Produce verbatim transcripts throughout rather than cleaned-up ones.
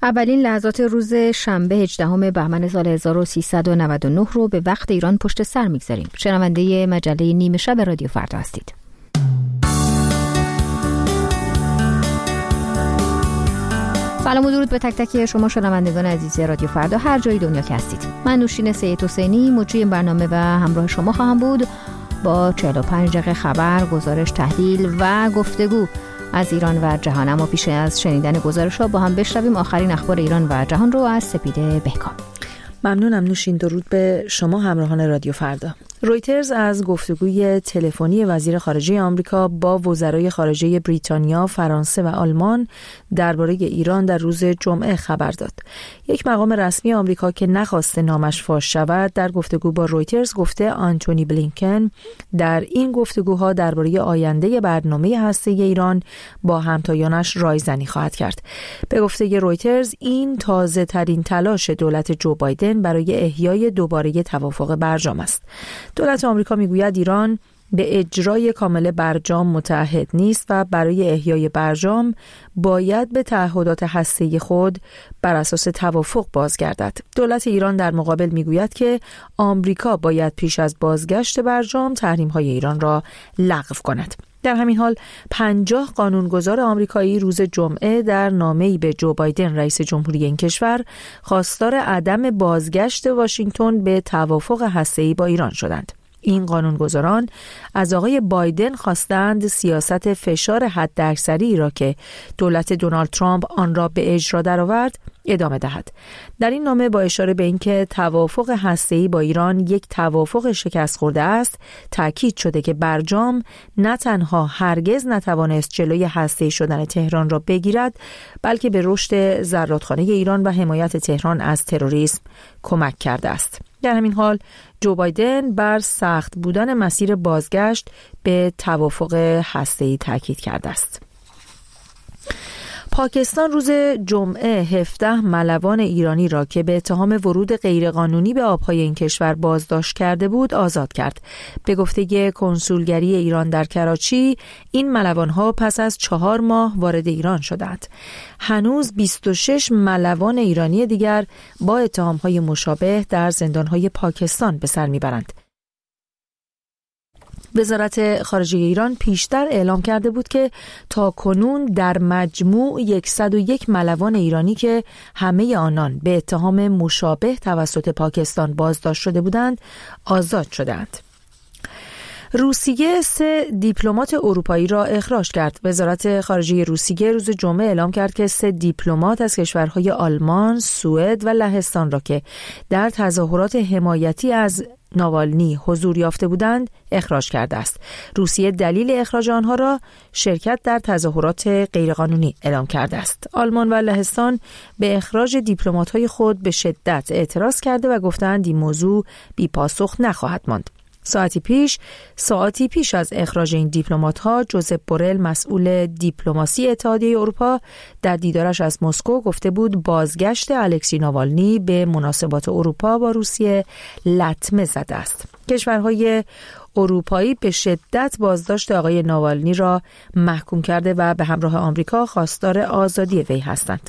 اولین لحظات روز شنبه هجدهم بهمن سال هزار و سیصد و نود و نه رو به وقت ایران پشت سر میگذاریم. شنونده مجله نیمه شب رادیو فردا هستید. سلام و درود به تک تک شما شنوندگان عزیز رادیو فردا هر جای دنیا که هستید. من نوشین سید حسینی مجری این برنامه و همراه شما خواهم بود با چهل و پنج دقیقه خبر، گزارش، تحلیل و گفتگو از ایران و جهان. اما پیش از شنیدن گزارش‌ها با هم بشنویم آخرین اخبار ایران و جهان رو از سپیده بهکام. ممنونم نوشین. درود به شما همراهان رادیو فردا. رویترز از گفتگوی تلفنی وزیر خارجه آمریکا با وزرای خارجه بریتانیا، فرانسه و آلمان درباره ایران در روز جمعه خبر داد. یک مقام رسمی آمریکا که نخواسته نامش فاش شود در گفتگو با رویترز گفته آنتونی بلینکن در این گفتگوها درباره آینده برنامه هسته‌ای ایران با همتایانش رایزنی خواهد کرد. به گفته رویترز این تازه ترین تلاش دولت جو بایدن برای احیای دوباره توافق برجام است. دولت آمریکا میگوید ایران به اجرای کامل برجام متعهد نیست و برای احیای برجام باید به تعهدات هسته‌ای خود بر اساس توافق بازگردد. دولت ایران در مقابل میگوید که آمریکا باید پیش از بازگشت برجام تحریم‌های ایران را لغو کند. در همین حال پنجاه قانونگذار آمریکایی روز جمعه در نامه‌ای به جو بایدن رئیس جمهوری این کشور خواستار عدم بازگشت واشنگتن به توافق هسته‌ای با ایران شدند. این قانونگذاران از آقای بایدن خواستند سیاست فشار حداکثری را که دولت دونالد ترامپ آن را به اجرا درآورد ادامه دهد. در این نامه با اشاره به اینکه توافق هسته‌ای با ایران یک توافق شکست خورده است، تاکید شده که برجام نه تنها هرگز نتوانست جلوی هسته‌ای شدن تهران را بگیرد، بلکه به رشد زرادخانه ایران و حمایت تهران از تروریسم کمک کرده است. در همین حال جو بایدن بر سخت بودن مسیر بازگشت به توافق هسته‌ای تاکید کرده است. پاکستان روز جمعه هفده ملوان ایرانی را که به اتهام ورود غیرقانونی به آبهای این کشور بازداشت کرده بود آزاد کرد. به گفته کنسولگری ایران در کراچی این ملوان‌ها پس از چهار ماه وارد ایران شدند. هنوز بیست و شش ملوان ایرانی دیگر با اتهام‌های مشابه در زندان‌های پاکستان به سر می‌برند. وزارت خارجه ایران پیشتر اعلام کرده بود که تا کنون در مجموع صد و یک ملوان ایرانی که همه آنان به اتهام مشابه توسط پاکستان بازداشت شده بودند آزاد شدند. روسیه سه دیپلمات اروپایی را اخراج کرد. وزارت خارجه روسیه روز جمعه اعلام کرد که سه دیپلمات از کشورهای آلمان، سوئد و لهستان را که در تظاهرات حمایتی از ناوالنی حضور یافته بودند اخراج کرده است. روسیه دلیل اخراج آنها را شرکت در تظاهرات غیرقانونی اعلام کرده است. آلمان و لهستان به اخراج دیپلمات‌های خود به شدت اعتراض کرده و گفتند این موضوع بی پاسخ نخواهد ماند. ساعتی پیش ساعتی پیش از اخراج این دیپلمات‌ها جوزپ بورل مسئول دیپلماسی اتحادیه اروپا در دیدارش از مسکو گفته بود بازگشت الکسی ناوالنی به مناسبات اروپا با روسیه لطمه زده است. کشورهای اروپایی به شدت بازداشت آقای ناوالنی را محکوم کرده و به همراه آمریکا خواستار آزادی وی هستند.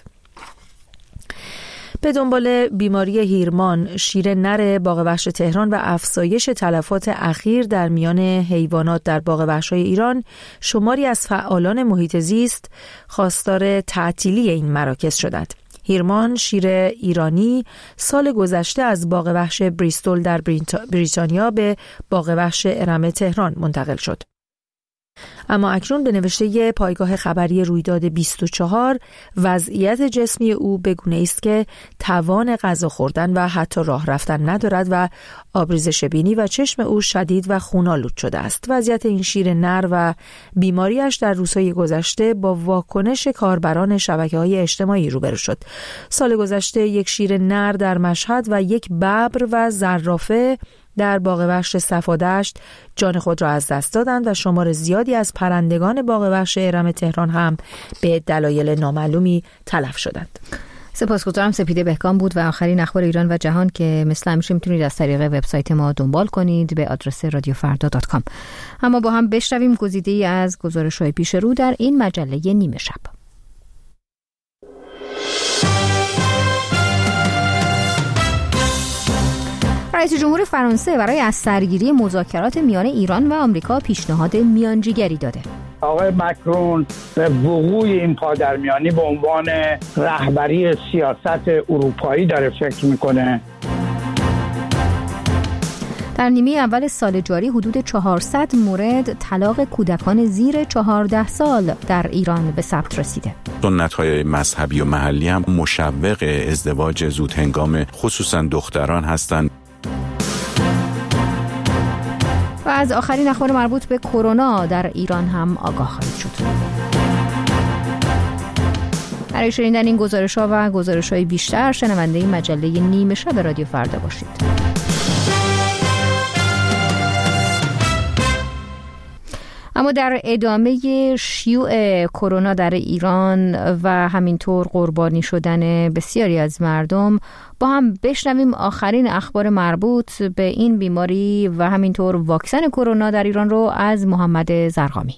به دنبال بیماری هیرمان، شیر نر باغ وحش تهران و افزایش تلفات اخیر در میان حیوانات در باغ وحش‌های ایران، شماری از فعالان محیط زیست خواستار تعطیلی این مراکز شدند. هیرمان، شیر ایرانی، سال گذشته از باغ وحش بریستول در بریتانیا به باغ وحش ارم تهران منتقل شد. اما اکنون به نوشته پایگاه خبری رویداد بیست و چهار وضعیت جسمی او به گونه‌ای است که توان غذا خوردن و حتی راه رفتن ندارد و آبریزش بینی و چشم او شدید و خون‌آلود شده است. وضعیت این شیر نر و بیماریش در روزهای گذشته با واکنش کاربران شبکه‌های اجتماعی روبرو شد. سال گذشته یک شیر نر در مشهد و یک ببر و زرافه در باغ وحش صفادشت جان خود را از دست دادند و شمار زیادی از پرندگان باغ وحش ارم تهران هم به دلایل نامعلومی تلف شدند. سپاسگزارم. سپیده بهکام بود و آخرین اخبار ایران و جهان که مثل همیشه میتونید از طریق وبسایت ما دنبال کنید به آدرس رادیو فردا دات کام. اما با هم بشنویم گزیده‌ای از گزارش‌های پیش رو در این مجله نیمه شب. رئیس جمهور فرانسه برای از سرگیری مذاکرات میان ایران و آمریکا پیشنهاد میانجیگری داده. آقای مکرون به وقوع این پادرمیانی به عنوان رهبری سیاست اروپایی داره فکر میکنه. در نیمه اول سال جاری حدود چهارصد مورد طلاق کودکان زیر چهارده سال در ایران به ثبت رسیده. سنت‌های مذهبی و محلی هم مشوق ازدواج زود هنگام خصوصا دختران هستند. و از آخرین اخبار مربوط به کرونا در ایران هم آگاه خواهید شد. برای شنیدن این گزارش‌ها و گزارش‌های بیشتر شنونده مجله نیمه شب رادیو فردا باشید. اما در ادامه شیوع کرونا در ایران و همینطور قربانی شدن بسیاری از مردم با هم بشنویم آخرین اخبار مربوط به این بیماری و همینطور واکسن کرونا در ایران رو از محمد زرقامی.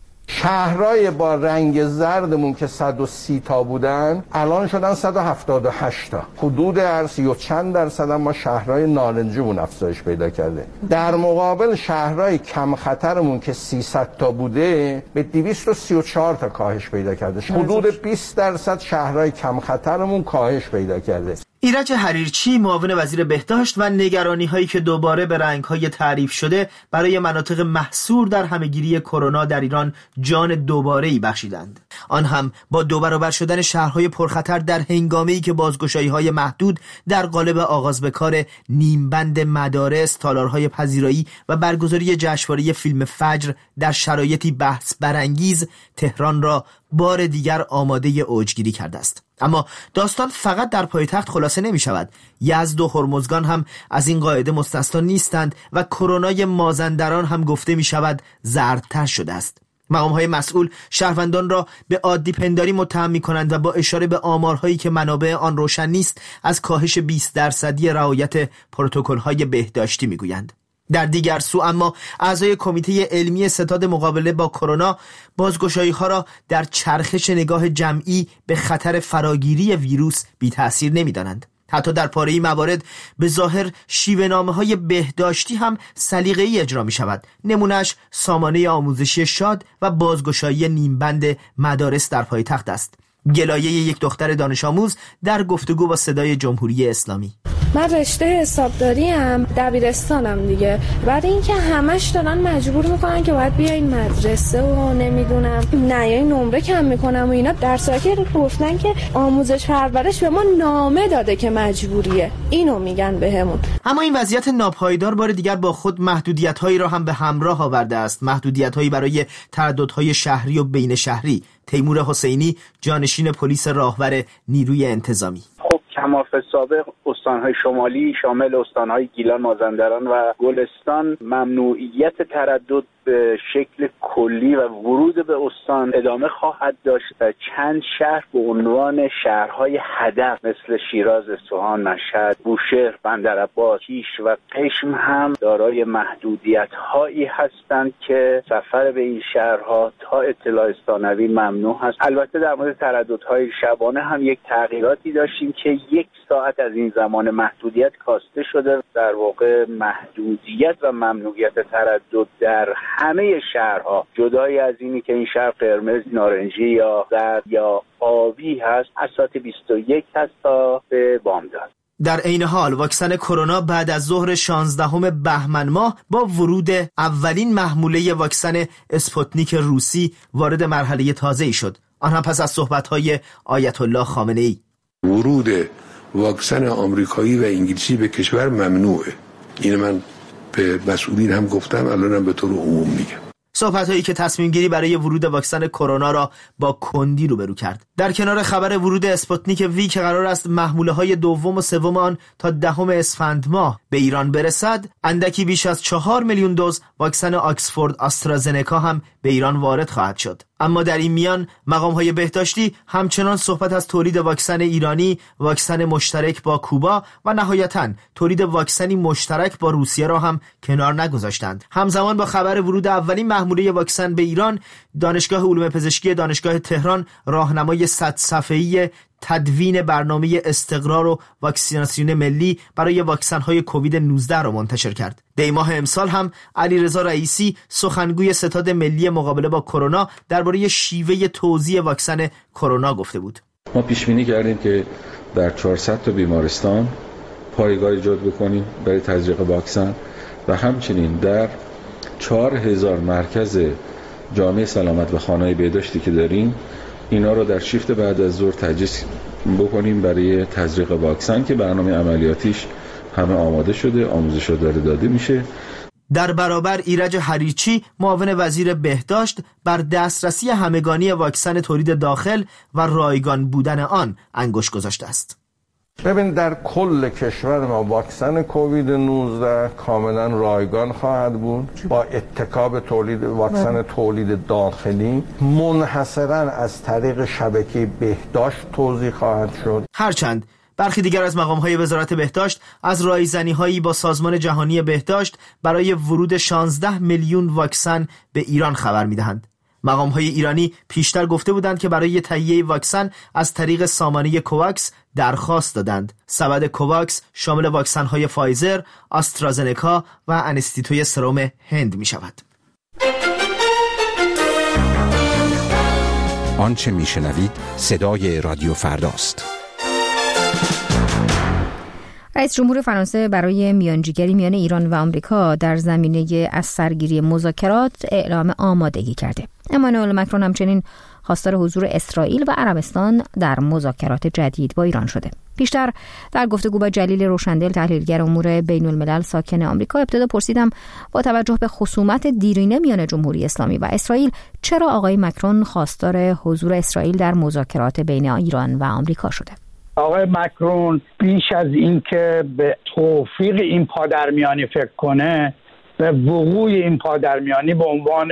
شهرهای با رنگ زردمون که صد و سی تا بودن الان شدن صد و هفتاد و هشت تا. حدود هر سی و چند درصد ما شهرهای نارنجیمون افزایش پیدا کرده. در مقابل شهرهای کم خطرمون که سیصد تا بوده به دویست و سی و چهار تا کاهش پیدا کرده. حدود بیست درصد شهرهای کم خطرمون کاهش پیدا کرده. ایرج حریرچی معاون وزیر بهداشت و نگرانی هایی که دوباره به رنگ های تعریف شده برای مناطق محصور در همهگیری کرونا در ایران جان دوباره ای بخشیدند، آن هم با دو برابر شدن شهرهای پرخطر در هنگامه‌ای که بازگشایی های محدود در قالب آغاز به کار نیمبند مدارس، تالارهای پذیرایی و برگزاری جشنواره فیلم فجر در شرایطی بحث برانگیز تهران را بار دیگر آماده اوجگیری کرده است. اما داستان فقط در پایتخت خلاصه نمی شود. یزد و هرمزگان هم از این قاعده مستثنا نیستند و کرونای مازندران هم گفته می شود زردتر شده است. مقام‌های مسئول شهروندان را به عادی پنداری متهم می‌کنند و با اشاره به آمارهایی که منابع آن روشن نیست از کاهش بیست درصدی رعایت پروتکل‌های بهداشتی می‌گویند. در دیگر سو اما اعضای کمیته علمی ستاد مقابله با کرونا بازگشایی‌ها را در چرخش نگاه جمعی به خطر فراگیری ویروس بی تأثیر نمی‌دانند. حتی در پاره‌ای موارد به ظاهر شیوه‌نامه‌های بهداشتی هم سلیقه‌ای اجرا می‌شود. نمونه‌اش سامانه آموزشی شاد و بازگشایی نیمبند مدارس در پایتخت است. گلایه یک دختر دانش آموز در گفتگو با صدای جمهوری اسلامی. من رشته حسابداری ام، دبیرستانم دیگه. برای اینکه همش دارن مجبور میکنن که باید بیاین مدرسه و نمیدونم نه یا نمره کم میکنم و اینا، در صورتی که گفتن که آموزش پرورش به ما نامه داده که مجبوریه. اینو میگن بهمون. اما این وضعیت ناپایدار بار دیگر با خود محدودیت‌هایی را هم به همراه آورده است. محدودیت‌هایی برای ترددهای شهری و بین شهری. تیمور حسینی، جانشین پلیس راهور نیروی انتظامی: خب کماف سابق استانهای شمالی شامل استانهای گیلان، مازندران و گلستان ممنوعیت تردد به شکل کلی و ورود به استان ادامه خواهد داشت و چند شهر به عنوان شهرهای هدف مثل شیراز، اصفهان، مشهد، بوشهر، بندرعباس، کیش و قشم هم دارای محدودیت‌هایی هستند که سفر به این شهرها تا اطلاع ثانوی ممنوع هست. البته در مورد ترددهای شبانه هم یک تغییراتی داشتیم که یک ساعت از این زمان محدودیت کاسته شده. در واقع محدودیت و ممنوعیت تردد در همه شهرها جدای از اینی که این شهر قرمز، نارنجی یا زرد یا آبی هست از ساعت بیست و یک هست تا به بامداد. در عین حال واکسن کرونا بعد از ظهر شانزدهم بهمن ماه با ورود اولین محموله واکسن اسپوتنیک روسی وارد مرحله تازه‌ای شد، آن هم پس از صحبت‌های آیت الله خامنه‌ای. ورود واکسن آمریکایی و انگلیسی به کشور ممنوعه. این من به مسئولین هم گفتم، الانم به طور عموم میگم. صحبت‌هایی که تصمیم گیری برای ورود واکسن کرونا را با کندی روبرو کرد. در کنار خبر ورود اسپوتنیک وی که قرار است محموله‌های دوم و سوم آن تا دهم اسفند ماه به ایران برسد، اندکی بیش از چهار میلیون دوز واکسن آکسفورد آسترازنکا هم به ایران وارد خواهد شد. اما در این میان مقام‌های بهداشتی همچنان صحبت از تولید واکسن ایرانی، واکسن مشترک با کوبا و نهایتاً تولید واکسنی مشترک با روسیه را هم کنار نگذاشتند. همزمان با خبر ورود اولین محموله واکسن به ایران، دانشگاه علوم پزشکی دانشگاه تهران راهنمای صد صفحه‌ای تدوین برنامه استقرار و واکسیناسیون ملی برای واکسن‌های کووید نوزده را منتشر کرد. دی ماه امسال هم علیرضا رئیسی سخنگوی ستاد ملی مقابله با کرونا درباره شیوه توزیع واکسن کرونا گفته بود. ما پیش بینی کردیم که در چهارصد تا بیمارستان پایگاه ایجاد بکنیم برای تزریق واکسن و همچنین در چهار هزار مرکز جامعه سلامت و خانه‌های بهداشتی که داریم اینا رو در شیفت بعد از ظهر تجهیز بکنیم برای تزریق واکسن که برنامه عملیاتیش همه آماده شده، آموزش داره داده میشه. در برابر ایرج حریچی معاون وزیر بهداشت بر دسترسی همگانی واکسن تولید داخل و رایگان بودن آن انگشت گذاشته است. ببین در کل کشور ما واکسن کووید نوزده کاملا رایگان خواهد بود با اتکا به تولید واکسن تولید داخلی، منحصرا از طریق شبکه بهداشت توزیع خواهد شد. هرچند برخی دیگر از مقام‌های وزارت بهداشت از رایزنی‌هایی با سازمان جهانی بهداشت برای ورود شانزده میلیون واکسن به ایران خبر می‌دهند. مقام‌های ایرانی پیشتر گفته بودند که برای تهیه واکسن از طریق سامانه کوواکس درخواست دادند. سبد کوواکس شامل واکسن‌های فایزر، آسترازنکا و انستیتوی سرم هند می‌شود. آنچه میشنوید صدای رادیو فرداست. رئیس جمهور فرانسه برای میانجیگری میان ایران و آمریکا در زمینه از سرگیری مذاکرات اعلام آمادگی کرده. امانوئل مکرون همچنین خواستار حضور اسرائیل و عربستان در مذاکرات جدید با ایران شده. پیشتر در گفتگو با جلیل روشندل تحلیلگر امور بین الملل ساکن آمریکا ابتدا پرسیدم با توجه به خصومت دیرینه میان جمهوری اسلامی و اسرائیل چرا آقای مکرون خواستار حضور اسرائیل در مذاکرات بین ایران و آمریکا شده. آقای مکرون بیش از این که به توفیق این پادرمیانی فکر کنه، به وقوع این پادرمیانی به عنوان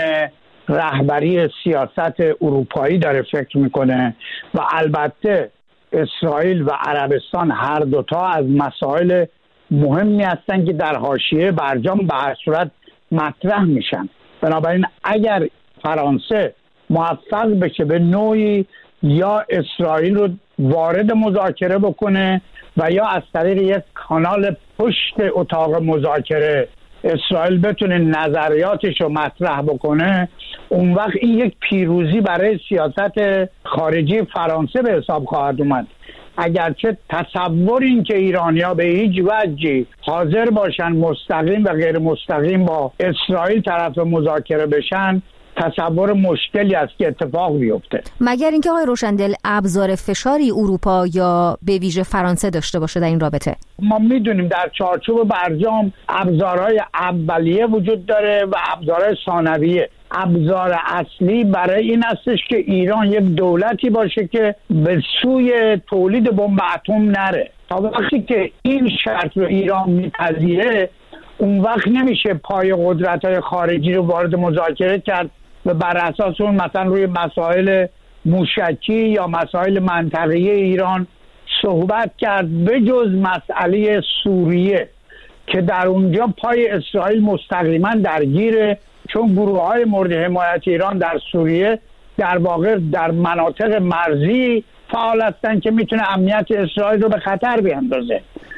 رهبری سیاست اروپایی داره فکر میکنه و البته اسرائیل و عربستان هر دوتا از مسائل مهمی هستن که در حاشیه برجام به هر صورت مطرح میشن. بنابراین اگر فرانسه موفق بشه به نوعی یا اسرائیل رو وارد مذاکره بکنه و یا از طریق یک کانال پشت اتاق مذاکره اسرائیل بتونه نظریاتش رو مطرح بکنه، اون وقت این یک پیروزی برای سیاست خارجی فرانسه به حساب خواهد اومد. اگرچه تصور این که ایرانی‌ها به هیچ وجهی حاضر باشن مستقیم و غیر مستقیم با اسرائیل طرف مذاکره بشن تصور مشکلی است که اتفاق بیفته، مگر اینکه آقای روشندل ابزار فشاری اروپا یا به ویژه فرانسه داشته باشه در این رابطه. ما میدونیم در چارچوب برجام ابزارهای اولیه وجود داره و ابزارهای ثانویه. ابزار اصلی برای این هستش که ایران یک دولتی باشه که به سوی تولید بمب اتم نره. تا وقتی که این شرط رو ایران میپذیره، اون وقت نمیشه پای قدرت‌های خارجی رو وارد مذاکره کرد و بر اساس اون مثلا روی مسائل موشکی یا مسائل منطقه‌ای ایران صحبت کرد، به جز مسئله سوریه که در اونجا پای اسرائیل مستقیما درگیره، چون گروه‌های مورد حمایت ایران در سوریه در واقع در مناطق مرزی فعال هستند که میتونه امنیت اسرائیل رو به خطر بیاندازه.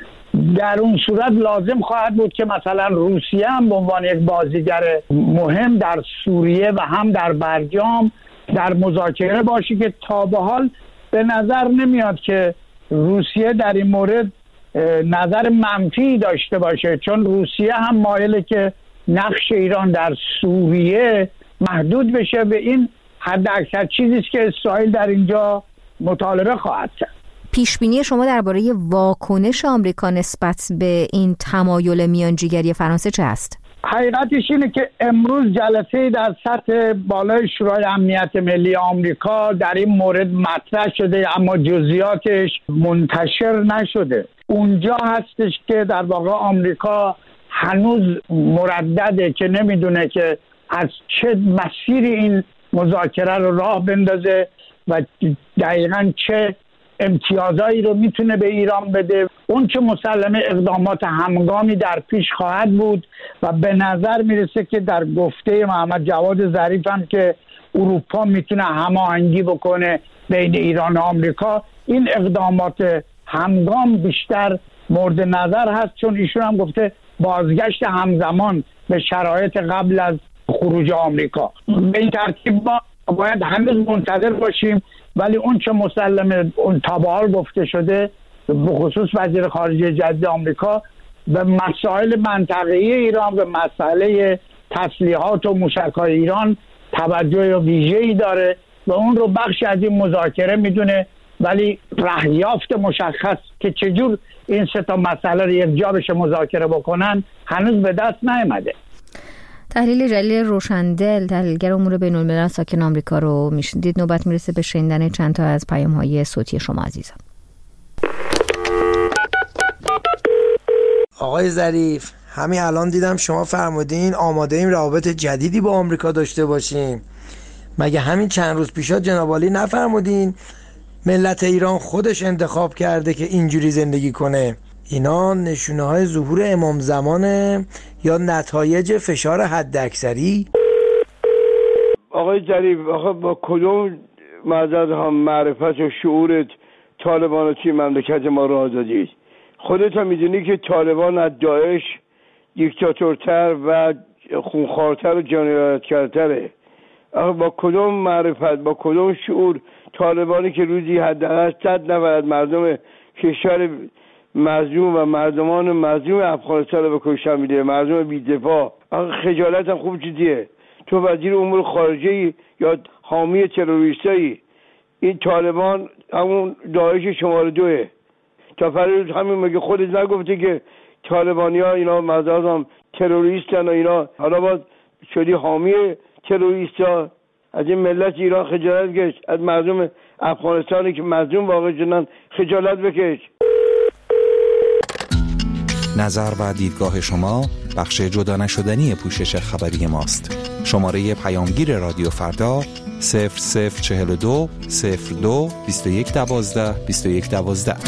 در اون صورت لازم خواهد بود که مثلا روسیه هم به عنوان یک بازیگر مهم در سوریه و هم در برجام در مذاکره باشه که تا به حال به نظر نمیاد که روسیه در این مورد نظر منفی داشته باشه، چون روسیه هم مایله که نقش ایران در سوریه محدود بشه به این حد اکثر چیزی است که اسرائیل در اینجا مطالبه خواهد کرد. پیشبینی شما درباره واکنش آمریکا نسبت به این تمایل میانجیگری فرانسه چه است؟ حقیقتش اینه که امروز جلسه در سطح بالای شورای امنیت ملی آمریکا در این مورد مطرح شده، اما جزئیاتش منتشر نشده. اونجا هستش که در واقع آمریکا هنوز مردده که نمیدونه که از چه مسیری این مذاکره رو راه بندازه و دقیقاً چه امتیازایی رو میتونه به ایران بده. اون که مسلمه اقدامات همگامی در پیش خواهد بود و به نظر میرسه که در گفته محمد جواد ظریف هم که اروپا میتونه هماهنگی بکنه بین ایران و آمریکا، این اقدامات همگام بیشتر مورد نظر هست، چون ایشون هم گفته بازگشت همزمان به شرایط قبل از خروج آمریکا. به این ترتیب ما باید هنوز منتظر باشیم، ولی اون چه مسلمه اون تا به حال گفته شده به خصوص وزیر خارجه جدید آمریکا به مسائل منطقه‌ای ایران، به مسئله تسلیحات و موشک‌های ایران توجه ویژه‌ای داره و اون رو بخش از این مذاکره میدونه، ولی رهیافت مشخص که چجور این سه تا مسئله رو یک جا بشه مذاکره بکنن هنوز به دست نیامده. تحلیل جلیل روشندل، تحلیلگر امور بین‌الملل ساکن آمریکا رو میشنیدید. نوبت میرسه به شنیدن چند تا از پیام‌های صوتی شما عزیزان. آقای ظریف، همین الان دیدم شما فرمودین آماده ایم روابط جدیدی با آمریکا داشته باشیم. مگه همین چند روز پیشا جناب عالی نفرمودین ملت ایران خودش انتخاب کرده که اینجوری زندگی کنه؟ اینا نشونه های ظهور امام زمانه یا نتایج فشار حداکثری؟ آقای ظریف، آخه با کدوم معذرت ها معرفت و شعورت طالبان رو توی مملکت ما راه دادید؟ خودت هم میدونی که طالبان از داعش دیکتاتورتر و خونخوارتر و جنایتکارتره. آخه با کدوم معرفت، با کدوم شعور طالبانی که روزی حداقل صد نفر از مردم کشور مظلوم و مردمان مظلوم افغانستان رو به کشتن میده، مردم بی‌دفاع. آخه خجالت هم خوب چیزیه؟ تو وزیر امور خارجه یا حامی تروریستایی؟ این طالبان همون داعش شماره دوه. تا فرض همین مگه خودت نگفتی که طالبانی ها اینا مزاج هم تروریستن و اینا، حالا باز شدی حامی تروریستا؟ از این ملت ایران خجالت بکش، از مردم افغانستانی که مظلوم واقع شدن خجالت بکش. نظر و دیدگاه شما بخش جدا نشدنی پوشش خبری ماست. شماره پیامگیر رادیو فردا صفر صفر چهل و دو صفر دو بیست و یک دوازده بیست و یک دوازده.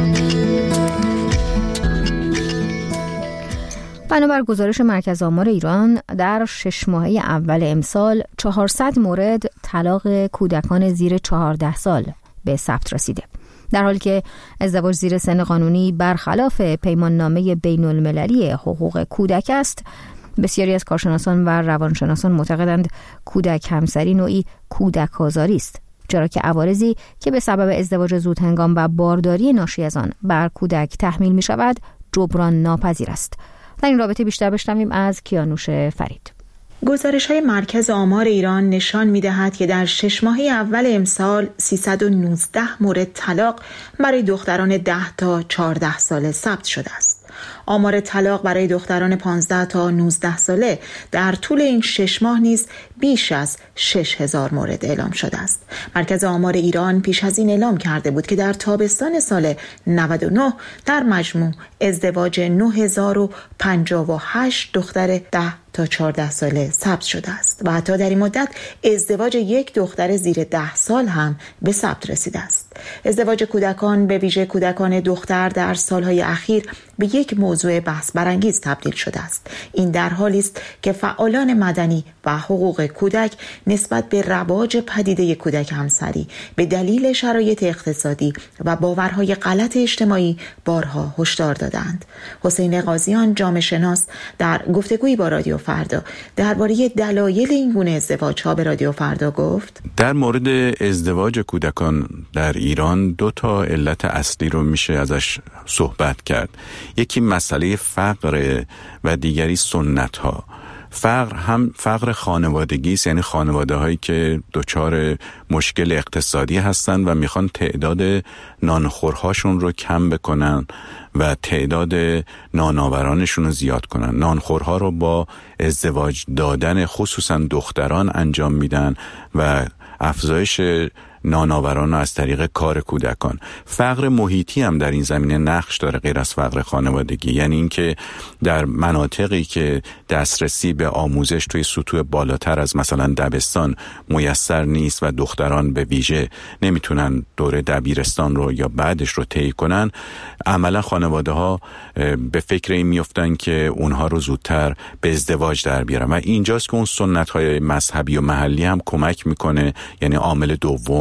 بنابر گزارش مرکز آمار ایران در شش ماهه اول امسال چهارصد مورد طلاق کودکان زیر چهارده سال به ثبت رسیده، در حالی که ازدواج زیر سن قانونی برخلاف پیمان نامه بین المللی حقوق کودک است. بسیاری از کارشناسان و روانشناسان معتقدند کودک همسری نوعی کودک آزاری است، چرا که عوارضی که به سبب ازدواج زودهنگام و بارداری ناشی از آن بر کودک تحمیل می شود جبران ناپذیر است. در این رابطه بیشتر بشنویم از کیانوش فرید. گزارش‌های مرکز آمار ایران نشان می‌دهد که در شش ماهه اول امسال سیصد و نوزده مورد طلاق برای دختران ده تا چهارده ساله ثبت شده است. آمار طلاق برای دختران پانزده تا نوزده ساله در طول این شش ماه نیز بیش از شش هزار مورد اعلام شده است. مرکز آمار ایران پیش از این اعلام کرده بود که در تابستان سال نود و نه در مجموع ازدواج نه هزار و پنجاه و هشت دختر ده تا چهارده ساله ثبت شده است و حتی در این مدت ازدواج یک دختر زیر ده سال هم به ثبت رسیده است. ازدواج کودکان به ویژه کودکان دختر در سالهای اخیر به یک موضوع بحث برانگیز تبدیل شده است. این در حالی است که فعالان مدنی و حقوق کودک نسبت به رواج پدیده کودک همسری به دلیل شرایط اقتصادی و باورهای غلط اجتماعی بارها هشدار دادند. حسین قاضیان جامعه شناس در گفتگویی با رادیو فردا درباره دلایل این گونه ازدواج‌ها به رادیو فردا گفت: در مورد ازدواج کودکان در ایران دو تا علت اصلی رو میشه ازش صحبت کرد. یکی مسئله فقر و دیگری سنت ها. فقر هم فقر خانوادگی است، یعنی خانواده هایی که دچار مشکل اقتصادی هستن و میخوان تعداد نانخورهاشون رو کم بکنن و تعداد نانآورانشون رو زیاد کنن. نانخورها رو با ازدواج دادن خصوصا دختران انجام میدن و افزایش نانآوران از طریق کار کودکان. فقر محیطی هم در این زمینه نقش داره غیر از فقر خانوادگی، یعنی اینکه در مناطقی که دسترسی به آموزش توی سطوح بالاتر از مثلا دبستان میسر نیست و دختران به ویژه نمیتونن دوره دبیرستان رو یا بعدش رو طی کنن، عملا خانواده ها به فکر این میفتن که اونها رو زودتر به ازدواج در بیارن و اینجاست که اون سنت های مذهبی و محلی هم کمک میکنه، یعنی عامل دوم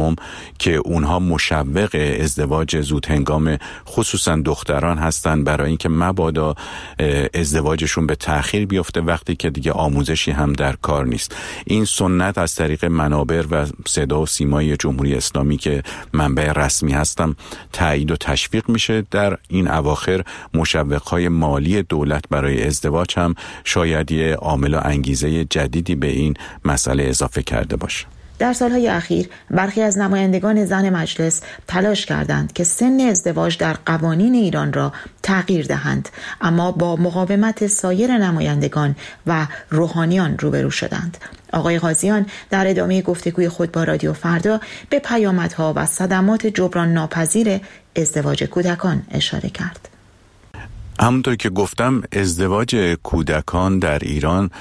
دوم که اونها مشوق ازدواج زود هنگام خصوصا دختران هستن برای اینکه مبادا ازدواجشون به تأخیر بیفته وقتی که دیگه آموزشی هم در کار نیست. این سنت از طریق منابر و صدا و سیمای جمهوری اسلامی که منبع رسمی هستم تایید و تشویق میشه. در این اواخر مشوق‌های مالی دولت برای ازدواج هم شاید یه عامل و انگیزه جدیدی به این مسئله اضافه کرده باشه. در سالهای اخیر برخی از نمایندگان زن مجلس تلاش کردند که سن ازدواج در قوانین ایران را تغییر دهند، اما با مقاومت سایر نمایندگان و روحانیان روبرو شدند. آقای قاضیان در ادامه گفتگوی خود با رادیو فردا به پیامدها و صدمات جبران ناپذیر ازدواج کودکان اشاره کرد. همونطور که گفتم ازدواج کودکان در ایران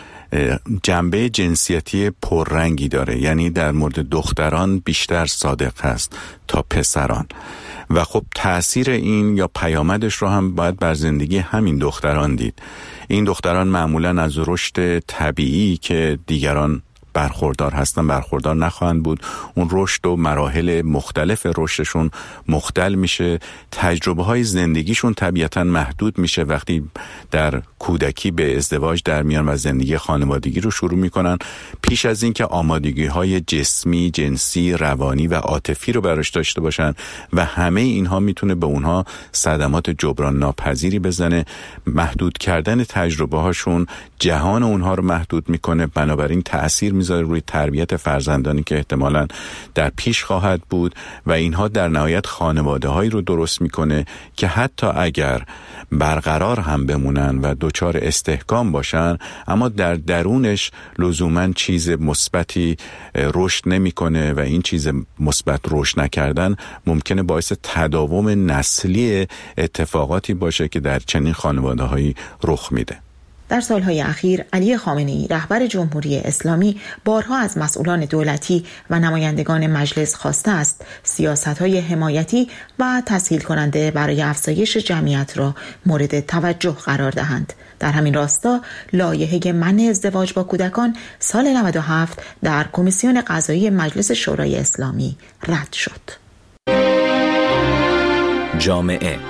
جنبه جنسیتی پررنگی داره، یعنی در مورد دختران بیشتر صادق هست تا پسران و خب تأثیر این یا پیامدش رو هم باید بر زندگی همین دختران دید. این دختران معمولاً از رشد طبیعی که دیگران برخوردار هستن برخوردار نخواهند بود. اون رشد و مراحل مختلف رشدشون مختل میشه. تجربه های زندگیشون طبیعتاً محدود میشه وقتی در کودکی به ازدواج در میان و زندگی خانوادگی رو شروع میکنن. پیش از این که آمادگی های جسمی، جنسی، روانی و عاطفی رو براش داشته باشن و همه اینها میتونه به اونها صدمات جبران ناپذیری بزنه. محدود کردن تجربه هاشون جهان اونها رو محدود میکنه، بنابراین تأثیر میذاره روی تربیت فرزندانی که احتمالاً در پیش خواهد بود و اینها در نهایت خانواده هایی رو درست میکنه که حتی اگر برقرار هم بمونن و دوچار استحکام باشن اما در درونش لزوماً چیز مثبتی رشد نمیکنه و این چیز مثبت رشد نکردن ممکنه باعث تداوم نسلی اتفاقاتی باشه که در چنین خانواده هایی رخ میده. در سالهای اخیر علی خامنه‌ای رهبر جمهوری اسلامی بارها از مسئولان دولتی و نمایندگان مجلس خواسته است سیاست‌های حمایتی و تسهیل کننده برای افزایش جمعیت را مورد توجه قرار دهند. در همین راستا لایحه منع ازدواج با کودکان سال نود و هفت در کمیسیون قضایی مجلس شورای اسلامی رد شد. جامعه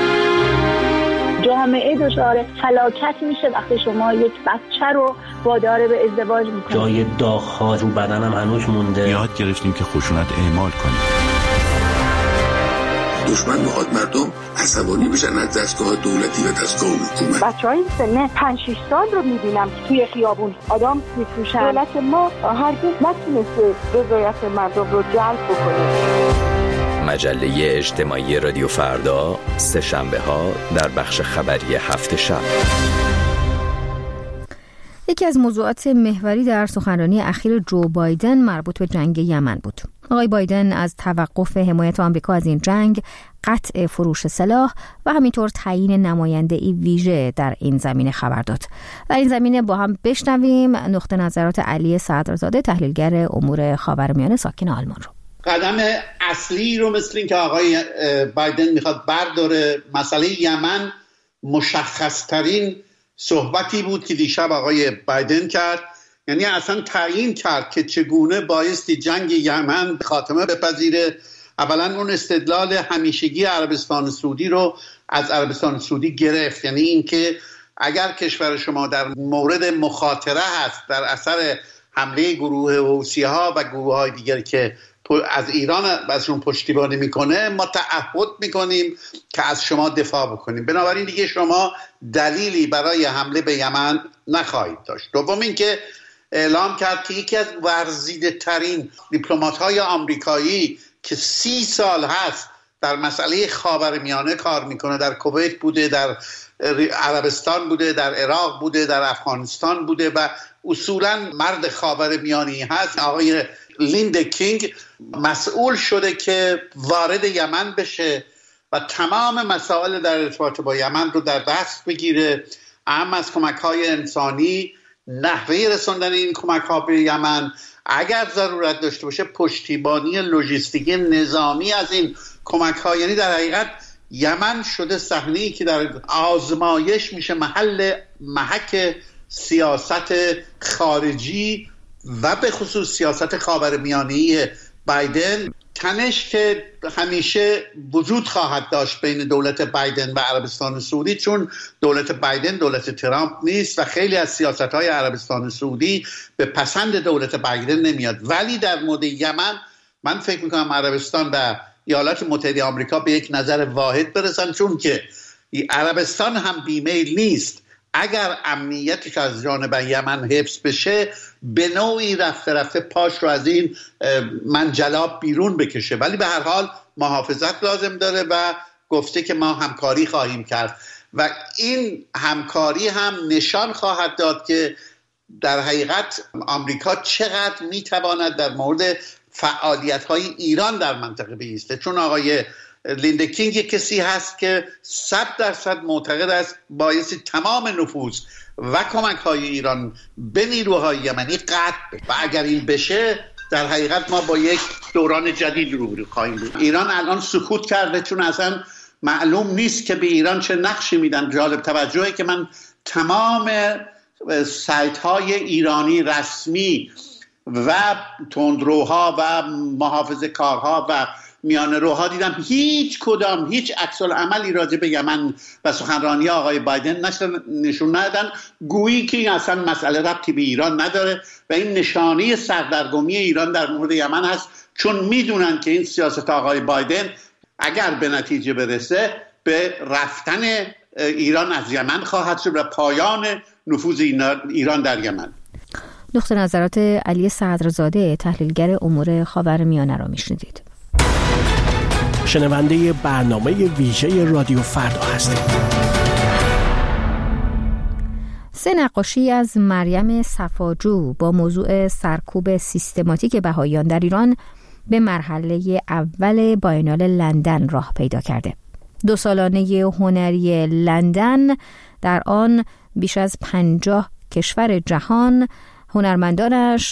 جامعه دچار فلاکت میشه وقتی شما یک بچه رو وادار به ازدواج میکنید. جای داغ‌ها رو بدنم هنوز مونده. یاد گرفتیم که خشونت اعمال کنیم. دشمن میخواد مردم عصبانی بشن از دستگاه دولتی و دستگاه حکومت. بچهای سن پنج شش سال رو میبینم توی خیابون آدم میفروشن. دولت ما هرگز نتونسته رضایت مردم رو جلب بکنه. مجله اجتماعی رادیو فردا سه شنبه ها در بخش خبری هفت شب. یکی از موضوعات محوری در سخنرانی اخیر جو بایدن مربوط به جنگ یمن بود. آقای بایدن از توقف حمایت آمریکا از این جنگ، قطع فروش سلاح و همینطور تعیین نماینده‌ای ویژه در این زمینه خبر داد. در این زمینه با هم بشنویم نقطه نظرات علی صدرزاده، تحلیلگر امور خاورمیانه ساکن آلمان رو. قدم اصلی رو مثل این که آقای بایدن میخواد برداره. مسئله یمن مشخصترین صحبتی بود که دیشب آقای بایدن کرد، یعنی اصلا تعیین کرد که چگونه بایستی جنگ یمن خاتمه بپذیره. اولا اون استدلال همیشگی عربستان سعودی رو از عربستان سعودی گرفت، یعنی این که اگر کشور شما در مورد مخاطره هست در اثر حمله گروه حوثی‌ها و گروه‌های دیگر که از ایران ازشون پشتیبانی میکنه، ما تعهد میکنیم که از شما دفاع بکنیم. بنابراین دیگه شما دلیلی برای حمله به یمن نخواهید داشت. دوم این که اعلام کرد که یکی از ورزیده ترین دیپلمات های آمریکایی که سی سال هست در مسئله خاورمیانه کار میکنه، در کویت بوده، در عربستان بوده، در عراق بوده، در افغانستان بوده و اصولا مرد خاورمیانه‌ای هست، آقای لیند کینگ مسئول شده که وارد یمن بشه و تمام مسائل در ارتباط با یمن رو در دست بگیره، اهم از کمک‌های انسانی، نحوه رساندن این کمک‌ها به یمن، اگر ضرورت داشته باشه پشتیبانی لوجستیکی نظامی از این کمک‌ها. یعنی در حقیقت یمن شده صحنه‌ای که در آزمایش میشه محل محک سیاست خارجی و به خصوص سیاست خاورمیانه‌ای بایدن تنش که همیشه وجود خواهد داشت بین دولت بایدن و عربستان سعودی، چون دولت بایدن دولت ترامپ نیست و خیلی از سیاست‌های عربستان سعودی به پسند دولت بایدن نمیاد. ولی در مورد یمن من فکر میکنم عربستان و ایالات متحده آمریکا به یک نظر واحد برسن، چون که عربستان هم بیمیل نیست اگر امنیتش از جانب یمن حفظ بشه به نوعی رفته رفته پاش رو از این منجلاب بیرون بکشه، ولی به هر حال محافظت لازم داره و گفته که ما همکاری خواهیم کرد و این همکاری هم نشان خواهد داد که در حقیقت آمریکا چقدر میتواند در مورد فعالیت‌های ایران در منطقه بایسته. چون آقای لیندا کینگ کسی هست که صد درصد معتقد است باعث تمام نفوذ و کمک‌های ایران به نیروهای یمنی قطع و اگر این بشه در حقیقت ما با یک دوران جدید روبرو خواهیم بود. ایران الان سکوت کرده چون اصلا معلوم نیست که به ایران چه نقشی میدن. جالب توجهه که من تمام سایت‌های ایرانی رسمی و تندروها و محافظه کارها و میانه روها دیدم هیچ کدام هیچ عکس العملی راجع به یمن و سخنرانی آقای بایدن نشون ندادن، گویی که اصلا مسئله ربطی به ایران نداره و این نشانه سردرگمی ایران در مورد یمن هست، چون میدونن که این سیاست آقای بایدن اگر به نتیجه برسه به رفتن ایران از یمن خواهد شد و پایان نفوذ ایران در یمن. نقطه نظرات علی صدرزاده تحلیلگر امور خاورمیانه را میشنیدید. شنونده برنامه ویژه رادیو فردا هستید. سه نقاشی از مریم صفاجو با موضوع سرکوب سیستماتیک بهائیان در ایران به مرحله اول باینال لندن راه پیدا کرده. دو سالانه هنری لندن در آن بیش از پنجاه کشور جهان هنرمندانش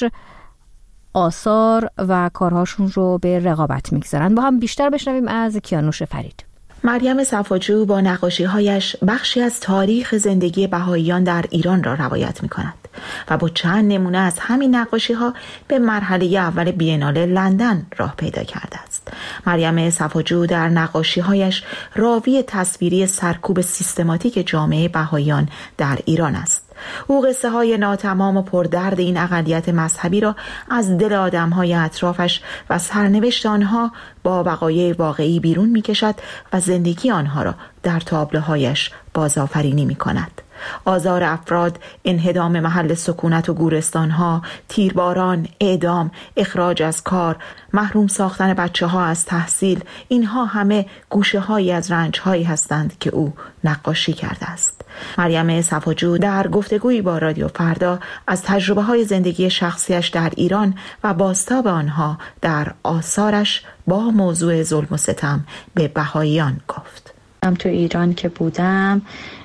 آثار و کارهاشون رو به رقابت میگذارن. با هم بیشتر بشنویم از کیانوش فرید. مریم صفاجو با نقاشی‌هایش بخشی از تاریخ زندگی بهائیان در ایران را روایت می‌کند و با چند نمونه از همین نقاشی‌ها به مرحله اول بی‌انال لندن راه پیدا کرده است. مریم صفاجو در نقاشی‌هایش راوی تصویری سرکوب سیستماتیک جامعه بهائیان در ایران است. او قصه های ناتمام و پردرد این اقلیت مذهبی را از دل آدم‌های اطرافش و سرنوشت آنها با وقایع واقعی بیرون می‌کشد و زندگی آنها را در تابلوهایش بازآفرینی می‌کند. آزار افراد، انهدام محل سکونت و گورستان‌ها، تیرباران، اعدام، اخراج از کار، محروم ساختن بچه‌ها از تحصیل، اینها همه گوشه‌هایی از رنج‌هایی هستند که او نقاشی کرده است. مریم صفاجو در گفتگویی با رادیو فردا از تجربه‌های زندگی شخصیش در ایران و بازتاب آنها در آثارش با موضوع ظلم و ستم به بهائیان گفت. من تو ایران که بودم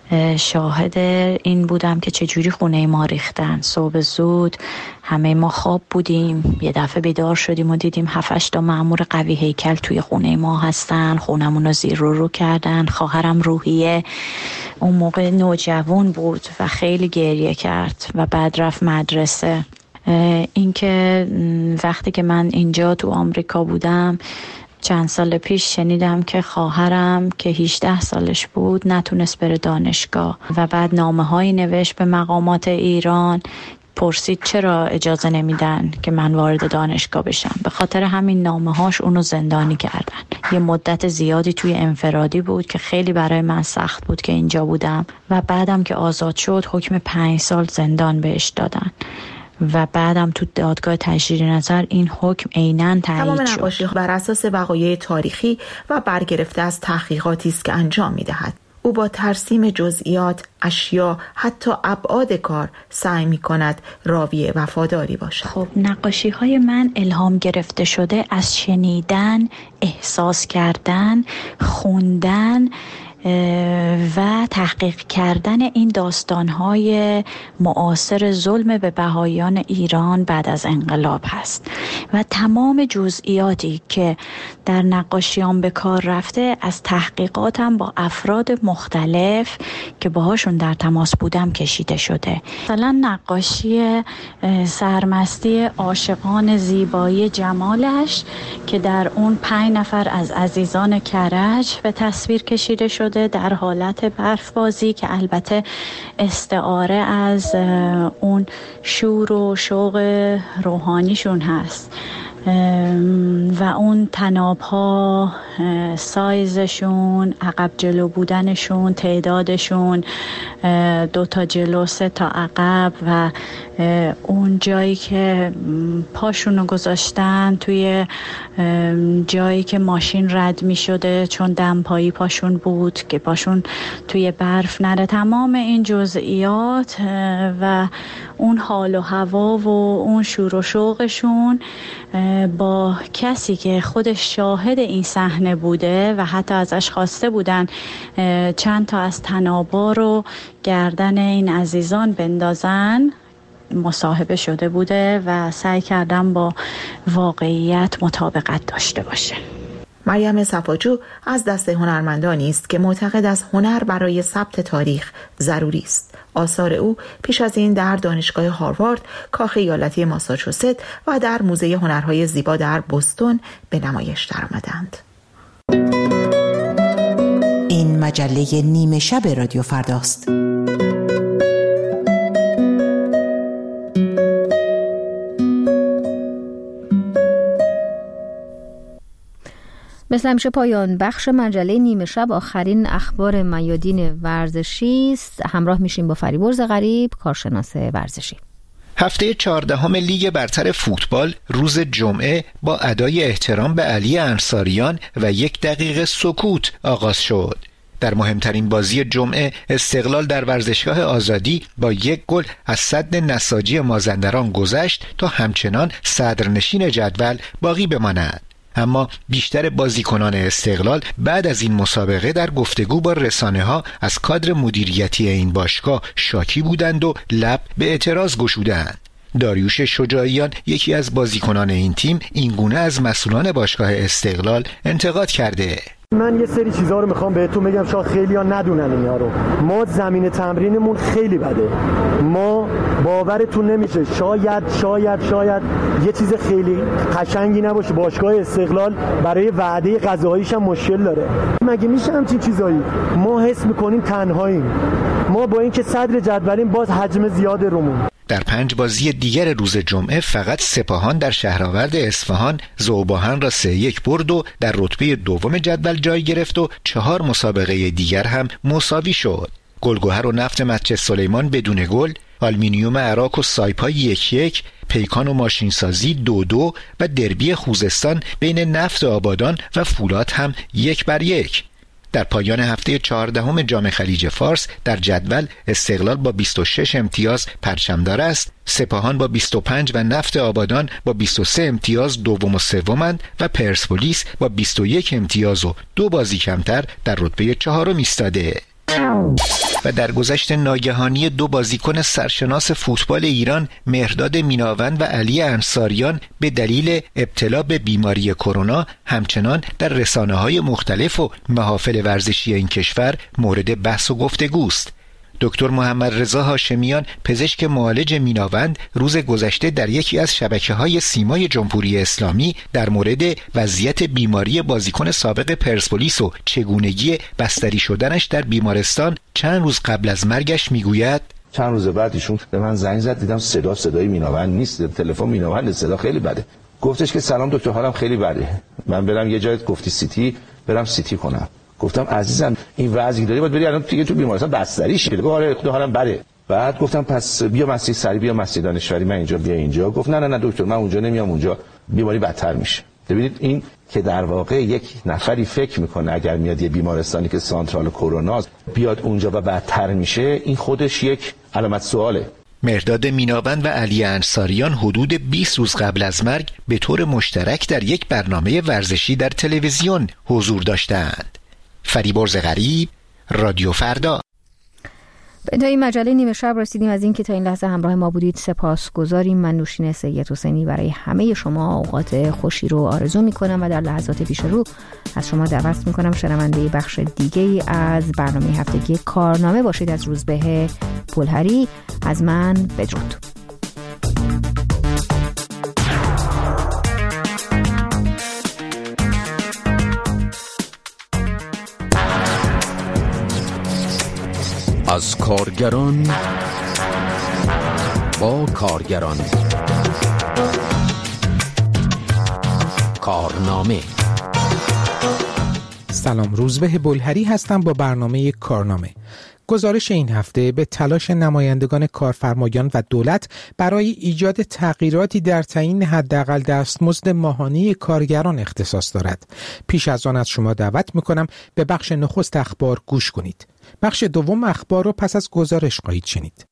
شاهد این بودم که چجوری خونه ما ریختن. صبح زود همه ما خواب بودیم، یه دفعه بیدار شدیم و دیدیم هفتش تا مأمور قوی هیکل توی خونه ما هستن، خونمون رو زیر رو رو کردن. خواهرم روحیه اون موقع نوجوان بود و خیلی گریه کرد و بعد رفت مدرسه. این که وقتی که من اینجا تو آمریکا بودم چند سال پیش شنیدم که خواهرم که هجده سالش بود نتونست بره دانشگاه و بعد نامه هایی نوشت به مقامات ایران، پرسید چرا اجازه نمیدن که من وارد دانشگاه بشم. به خاطر همین نامه هاش اونو زندانی کردن. یه مدت زیادی توی انفرادی بود که خیلی برای من سخت بود که اینجا بودم و بعدم که آزاد شد حکم پنج سال زندان بهش دادن و بعدم تو دادگاه تجدید نظر این حکم عیناً تایید شد. تمام نقاشی‌ها بر اساس وقایع تاریخی و برگرفته از تحقیقاتی است که انجام می‌دهد. او با ترسیم جزئیات، اشیا، حتی ابعاد کار سعی می‌کند راوی وفاداری باشد. خب نقاشی‌های من الهام گرفته شده از شنیدن، احساس کردن، خوندن و تحقیق کردن این داستان‌های معاصر ظلم به بهائیان ایران بعد از انقلاب هست و تمام جزئیاتی که در نقاشیام به کار رفته از تحقیقاتم با افراد مختلف که باهاشون در تماس بودم کشیده شده. مثلا نقاشی سرمستی عاشقان زیبایی جمالش که در اون پنج نفر از عزیزان کرج به تصویر کشیده شده در حالت برف بازی که البته استعاره از اون شور و شوق روحانیشون هست و اون تناب ها، سایزشون، عقب جلو بودنشون، تعدادشون، دو تا جلو سه تا عقب و اون جایی که پاشونو گذاشتن توی جایی که ماشین رد می شده چون دمپایی پاشون بود که پاشون توی برف نره. تمام این جزئیات و اون حال و هوا و اون شور و شوقشون با کسی که خودش شاهد این صحنه بوده و حتی ازش خواسته بودن چند تا از تنابا رو گردن این عزیزان بندازن مصاحبه شده بوده و سعی کردم با واقعیت مطابقت داشته باشه. مریم صفاجو از دست هنرمندانی است که معتقد است هنر برای ثبت تاریخ ضروری است. آثار او پیش از این در دانشگاه هاروارد، کاخ ایالتی ماساچوست و در موزه هنرهای زیبا در بوستون به نمایش درآمدند. این مجله نیمه شب رادیو فرداست. مثل همیشه پایان بخش مجله نیمه شب آخرین اخبار میادین ورزشی است. همراه میشیم با فریبرز غریب، کارشناس ورزشی. هفته چهاردهم لیگ برتر فوتبال روز جمعه با ادای احترام به علی انصاریان و یک دقیقه سکوت آغاز شد. در مهمترین بازی جمعه استقلال در ورزشگاه آزادی با یک گل از سد نساجی مازندران گذشت تا همچنان صدرنشین جدول باقی بماند. اما بیشتر بازیکنان استقلال بعد از این مسابقه در گفتگو با رسانه‌ها از کادر مدیریتی این باشگاه شاکی بودند و لب به اعتراض گشودند. داریوش شجاعیان، یکی از بازیکنان این تیم، اینگونه از مسئولان باشگاه استقلال انتقاد کرده. من یه سری چیزها رو میخوام بهتون بگم، شاید خیلی‌ها ندونن اینا رو. ما زمین تمرینمون خیلی بده. ما باورتون نمیشه، شاید شاید شاید یه چیز خیلی قشنگی نباشه، باشگاه استقلال برای وعده غذاییش هم مشکل داره. مگه میشه همچین چیزایی؟ ما حس میکنیم تنهاییم. ما با اینکه صدر جدولیم باز حجم زیاد رومون. در پنج بازی دیگر روز جمعه فقط سپاهان در شهرآورد اصفهان ذوباهن را سه یک برد و در رتبه دوم جدول جای گرفت و چهار مسابقه دیگر هم مساوی شد. گلگهر و نفت مسجد سلیمان بدون گل، آلومینیوم عراق و سایپا یک یک، پیکان و ماشینسازی دو دو و دربی خوزستان بین نفت آبادان و فولاد هم یک بر یک. در پایان هفته چهاردهم جام خلیج فارس در جدول استقلال با بیست و شش امتیاز پرچمدار است، سپاهان با بیست و پنج و نفت آبادان با بیست و سه امتیاز دوم و سومند و پرسپولیس با بیست و یک امتیاز و دو بازی کمتر در رتبه چهارم ایستاده. و در گذشت ناگهانی دو بازیکن سرشناس فوتبال ایران مهرداد میناوند و علی انصاریان به دلیل ابتلا به بیماری کرونا همچنان در رسانه‌های مختلف و محافل ورزشی این کشور مورد بحث و گفتگوست. دکتر محمد رضا هاشمیان، پزشک معالج میناوند، روز گذشته در یکی از شبکه‌های سیمای جمهوری اسلامی در مورد وضعیت بیماری بازیکن سابق پرسپولیس و چگونگی بستری شدنش در بیمارستان چند روز قبل از مرگش میگوید: چند روز بعد ایشون به من زنگ زد، دیدم صدا صدای میناوند نیست، تلفن میناوند صدا خیلی بده. گفتش که سلام دکتر، حالم خیلی بده، من برم یه جای گفتی سیتی، برم سیتی کنم. گفتم عزیزم این وضعی داری باید بری الان دیگه تو بیمارستان بستری شی. گفت آره خدا حالم بده. بعد گفتم پس بیا مسجد سری، بیا مسجد دانشوری، من اینجا بیا اینجا. گفت نه نه نه دکتر من اونجا نمیام، اونجا بیماری بدتر میشه. ببینید این که در واقع یک نفری فکر میکنه اگر میاد یه بیمارستانی که سانترال کرونا بیاد اونجا و بدتر میشه، این خودش یک علامت سواله. مهرداد میناوند و علی انصاریان حدود بیست روز قبل از مرگ به طور مشترک در یک برنامه ورزشی در تلویزیون حضور داشتند. فریبرز غریب، رادیو فردا. به انتهای مجله نیمه شب رسیدیم. از اینکه تا این لحظه همراه ما بودید سپاسگزاریم. من نوشین سید حسینی برای همه شما اوقات خوشی رو آرزو میکنم و در لحظات پیش رو از شما دعوت میکنم شنونده بخش دیگه ای از برنامه هفتگی کارنامه باشید از روزبه پولهری. از من بدرود. از کارگران با کارگران کارنامه. سلام، روزبه بولهری هستم با برنامه کارنامه. گزارش این هفته به تلاش نمایندگان کارفرمایان و دولت برای ایجاد تغییراتی در تعیین حداقل دستمزد ماهانه کارگران اختصاص دارد. پیش از آن از شما دعوت میکنم به بخش نخست اخبار گوش کنید. بخش دوم اخبار رو پس از گزارش خواهید شنید.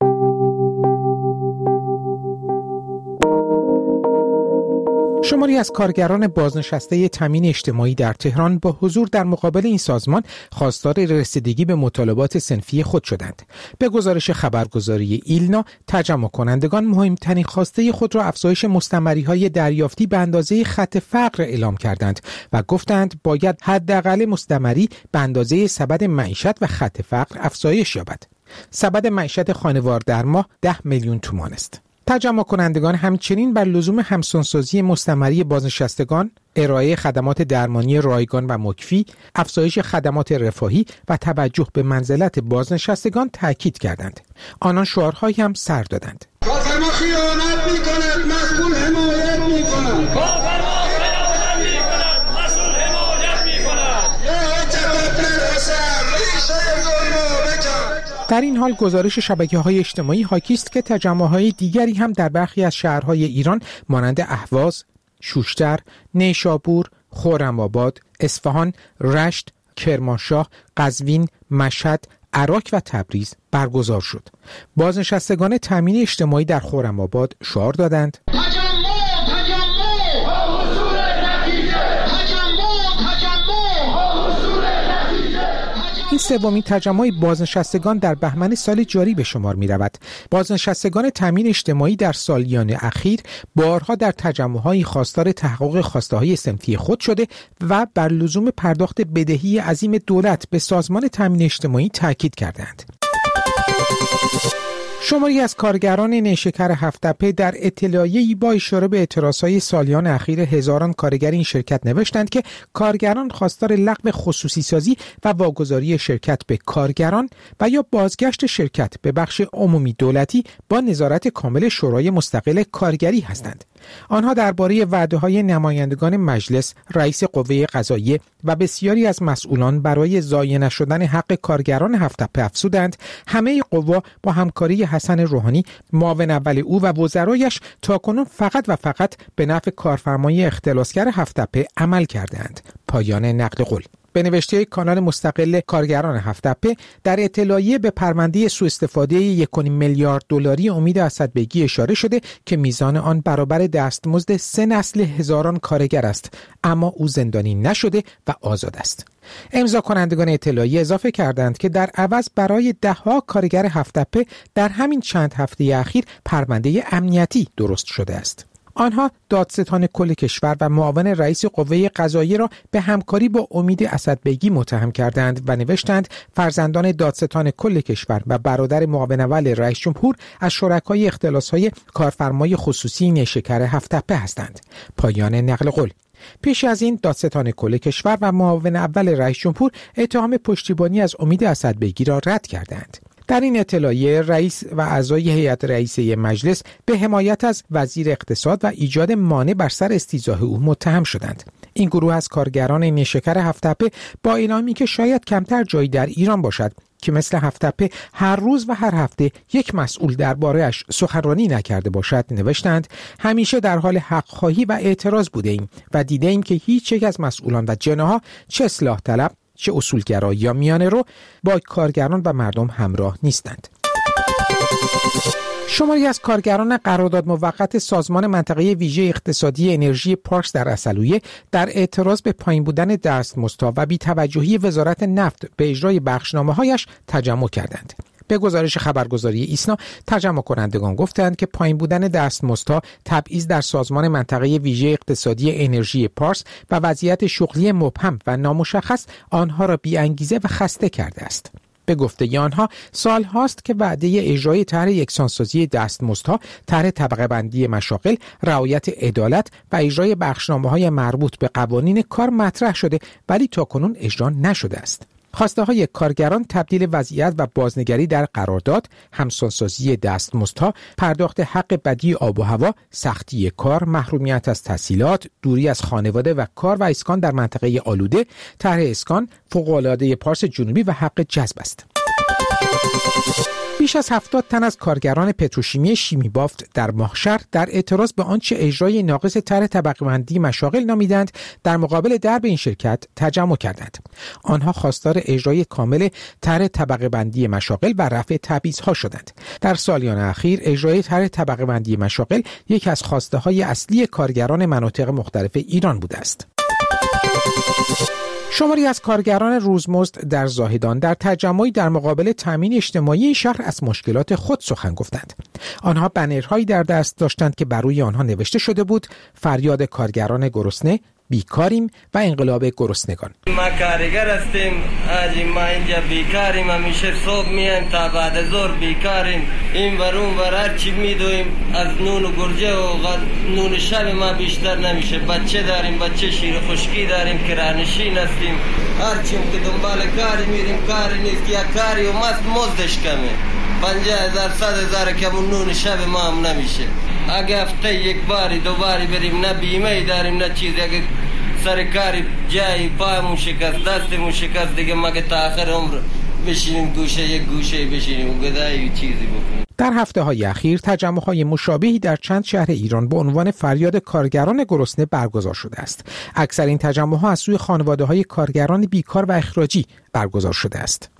شماری از کارگران بازنشسته تامین اجتماعی در تهران با حضور در مقابل این سازمان خواستار رسیدگی به مطالبات صنفی خود شدند. به گزارش خبرگزاری ایلنا، تجمع کنندگان مهمترین خواسته خود را افزایش مستمری‌های دریافتی به اندازه خط فقر اعلام کردند و گفتند باید حداقل مستمری به اندازه سبد معیشت و خط فقر افزایش یابد. سبد معیشت خانوار در ماه ده میلیون تومان است. تجمع کنندگان همچنین بر لزوم همسانسازی مستمری بازنشستگان، ارائه خدمات درمانی رایگان و مکفی، افزایش خدمات رفاهی و توجه به منزلت بازنشستگان تاکید کردند. آنان شعارهایی هم سر دادند. کارفرما خیانت می‌کند، مسئول حمایت می‌کند. کارفرما خیانت می‌کند، مسئول حمایت می‌کند. یا جواب نرسد، ریشه ظلم بکن. در این حال گزارش شبکه‌های اجتماعی حاکی است که تجمع‌های دیگری هم در برخی از شهرهای ایران مانند اهواز، شوشتر، نیشابور، خرم‌آباد، اصفهان، رشت، کرمانشاه، قزوین، مشهد، عراق و تبریز برگزار شد. بازنشستگان تامین اجتماعی در خرم‌آباد شعار دادند: این سومین تجمع بازنشستگان در بهمن سال جاری به شمار می رود. بازنشستگان تامین اجتماعی در سالیان اخیر بارها در تجمع‌های خواستار تحقق خواسته‌های صنفی خود شده و بر لزوم پرداخت بدهی عظیم دولت به سازمان تامین اجتماعی تاکید کردند. شماری از کارگران نیشکر هفت‌تپه در اطلاعیه‌ای با اشاره به اعتراضهای سالیان اخیر هزاران کارگر این شرکت نوشتند که کارگران خواستار لغو خصوصی سازی و واگذاری شرکت به کارگران و یا بازگشت شرکت به بخش عمومی دولتی با نظارت کامل شورای مستقل کارگری هستند. آنها درباره وعده‌های نمایندگان مجلس، رئیس قوه قضاییه و بسیاری از مسئولان برای ضایع نشدن حق کارگران هفت‌تپه افزودند همه قوا با همکاری حسن روحانی، معاون اول او و وزرایش تاکنون فقط و فقط به نفع کارفرمای اختلاسگر هفت‌تپه عمل کردند. پایان نقل قول. به نوشته کانال مستقل کارگران هفت‌تپه در اطلاعیه به پرونده سوء استفاده یک و نیم میلیارد دلاری امید اسدبگی اشاره شده که میزان آن برابر دستمزد سه نسل هزاران کارگر است، اما او زندانی نشده و آزاد است. امضا کنندگان اطلاعیه اضافه کردند که در عوض برای ده‌ها کارگر هفت‌تپه در همین چند هفته اخیر پرونده امنیتی درست شده است. آنها دادستان کل کشور و معاون رئیس قوه قضاییه را به همکاری با امید اسدبگی متهم کردند و نوشتند فرزندان دادستان کل کشور و برادر معاون اول رئیس جمهور از شرکای اختلاس‌های کارفرمای خصوصی نیشکر هفت‌تپه هستند. پایان نقل قول. پیش از این دادستان کل کشور و معاون اول رئیس جمهور اتهام پشتیبانی از امید اسدبگی را رد کردند. در این اطلاعیه رئیس و اعضای هیئت رئیسه مجلس به حمایت از وزیر اقتصاد و ایجاد مانع بر سر استیضاح او متهم شدند. این گروه از کارگران نیشکر هفت‌تپه با اعلامی که شاید کمتر جایی در ایران باشد که مثل هفت‌تپه هر روز و هر هفته یک مسئول درباره‌اش سخنرانی نکرده باشد نوشتند همیشه در حال حق‌خواهی و اعتراض بوده ایم و دیده ایم که هیچ یک از مسئولان و جناها چه اصلاح طلب چه اصولگرا یا میانه رو با کارگران و مردم همراه نیستند. شماری از کارگران قرارداد موقت سازمان منطقه ویژه اقتصادی انرژی پارس در عسلویه در اعتراض به پایین بودن دستمزدها و بی‌توجهی وزارت نفت به اجرای بخشنامه‌هایش تجمع کردند. به گزارش خبرگزاری ایسنا، تجمع کنندگان گفتند که پایین بودن دستمزدها، تبعیض در سازمان منطقه ویژه اقتصادی انرژی پارس و وضعیت شغلی مبهم و نامشخص آنها را بی‌انگیزه و خسته کرده است. به گفته آنها سال هاست که وعده اجرای طرح یکسانسازی دستمزدها، طرح طبقه بندی مشاغل، رعایت عدالت و اجرای بخشنامه‌های مربوط به قوانین کار مطرح شده ولی تاکنون اجرا نشده است. خواسته های کارگران تبدیل وضعیت و بازنگری در قرارداد، همسانسازی دستمزدها، پرداخت حق بدی آب و هوا، سختی کار، محرومیت از تحصیلات، دوری از خانواده و کار و اسکان در منطقه آلوده، طرح اسکان، فوق‌العاده پارس جنوبی و حق جذب است. بیش از هفتاد تن از کارگران پتروشیمی شیمی بافت در ماهشهر در اعتراض به آنچه اجرای ناقص طرح طبقه بندی مشاغل نامیدند در مقابل درب این شرکت تجمع کردند. آنها خواستار اجرای کامل طرح طبقه بندی مشاغل و رفع تبعیض‌ها شدند. در سالیان اخیر اجرای طرح طبقه بندی مشاغل یکی از خواسته‌های اصلی کارگران مناطق مختلف ایران بوده است. شماری از کارگران روزمزد در زاهدان در تجمعی در مقابل تامین اجتماعی این شهر از مشکلات خود سخن گفتند. آنها بنرهایی در دست داشتند که بر روی آنها نوشته شده بود: فریاد کارگران گرسنه، بیکاریم و انقلاب گرسنگان. ما کارگر هستیم، آجی ما اینجا بیکاریم، همیشه صبح میایم تا بعد ظهر بیکاریم، این برون بر هر چی میدویم، از نون و گرجه و نون شب ما بیشتر نمیشه. بچه داریم، بچه شیر خشکی داریم، کرانشین هستیم، هر چیم که دنبال کاری میریم کاری نیست، یا کاری و مست مزدش کمه، پنجاه هزار صد هزار کمون نون شب ما هم نمیشه. اگه هفته یک باری دو باری بریم، نه بیمه داریم نه چیزی، اگه سرکاری جایی پایمون شکست دستمون شکست دیگه مگه تا آخر عمر بشینیم گوشه یک گوشه بشینیم و گدایی چیزی بکنیم. در هفته های اخیر تجمع های مشابهی در چند شهر ایران به عنوان فریاد کارگران گرسنه برگزار شده است. اکثر این تجمع ها از سوی خانواده های کارگران بیکار و اخراجی برگزار شده است.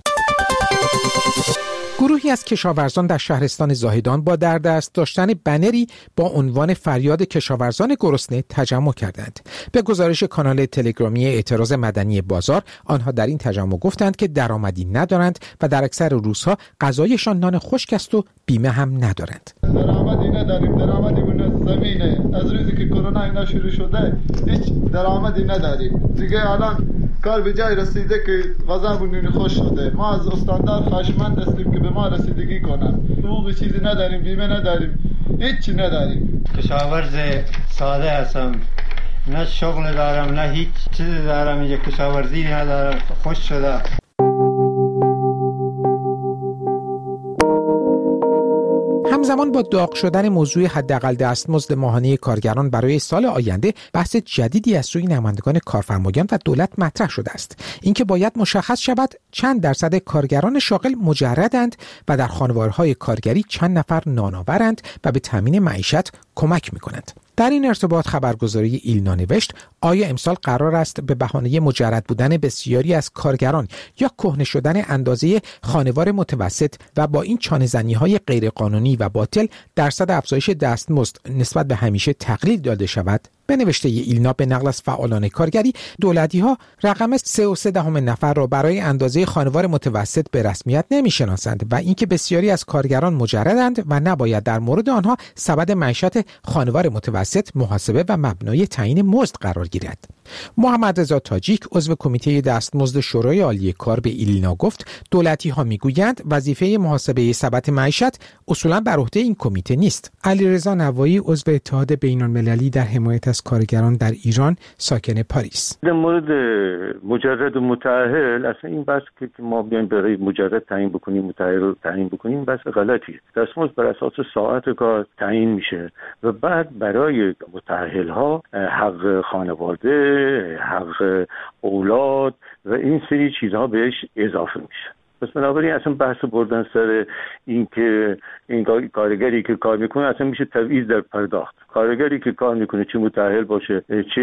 گروهی از کشاورزان در شهرستان زاهدان با در دست داشتن بنری با عنوان فریاد کشاورزان گرسنه تجمع کردند. به گزارش کانال تلگرامی اعتراض مدنی بازار، آنها در این تجمع گفتند که درآمدی ندارند و در اکثر روزها غذایشان نان خشک است و بیمه هم ندارند. درآمدی نداریم، درآمدیمون از زمینه. از روزی که کرونا اینا شروع شده هیچ درآمدی نداریم. دیگه الان کار به جای رسیده که غذامون نون خوش شده. ما از استاندار خواهشمند هستیم که به ما رسیدگی کنن. حقوق چیزی نداریم، بیمه نداریم، هیچی نداریم. کشاورز ساده هستم، نه شغل دارم نه هیچ چیزی دارم، اینجا کشاورزی ندارم، خوش شده. همزمان با داغ شدن موضوع حداقل دستمزد ماهانه کارگران برای سال آینده، بحث جدیدی از سوی نمایندگان کارفرمایان و دولت مطرح شده است. اینکه باید مشخص شود چند درصد کارگران شاغل مجردند و در خانوارهای کارگری چند نفر نانآورند و به تامین معیشت کمک می‌کنند. در این ارتباط خبرگزاری ایلنا نوشت: آیا امسال قرار است به بهانه مجرد بودن بسیاری از کارگران یا کهنه شدن اندازه خانوار متوسط و با این چانه‌زنی‌های غیرقانونی و باطل درصد افزایش دستمزد نسبت به همیشه تقلیل داده شود؟ به نوشته ایلنا به نقل از فعالان کارگری، دولتی‌ها رقم سه و سه دهم نفر را برای اندازه خانوار متوسط به رسمیت نمی‌شناسند و اینکه بسیاری از کارگران مجردند و نباید در مورد آنها سبد معیشت خانوار متوسط محاسبه و مبنای تعیین مزد قرار گیرد. محمد رضا تاجیک، عضو کمیته دستمزد شورای عالی کار، به ایلنا گفت: دولتی‌ها میگویند وظیفه محاسبه سبد معیشت اصولاً بر عهده این کمیته نیست. علیرضا نوایی، عضو اتحاد بین‌المللی در حمایت از کارگران در ایران، ساکن پاریس: در مورد مجرد و متأهل اصلا این بحث که ما بیایم برای مجرد تعیین بکنیم، متأهل رو تعیین بکنیم، بحث غلطیه. دستمزد بر اساس ساعت کار تعیین میشه و بعد برای متأهل ها حق خانواده، حق اولاد و این سری چیزها بهش اضافه میشه. پس بنابراین اصلا بحث بردن سر این که این کارگری که کار میکنه اصلا میشه تبعیض در پرداخت. کارگری که کار میکنه چه متأهل باشه چه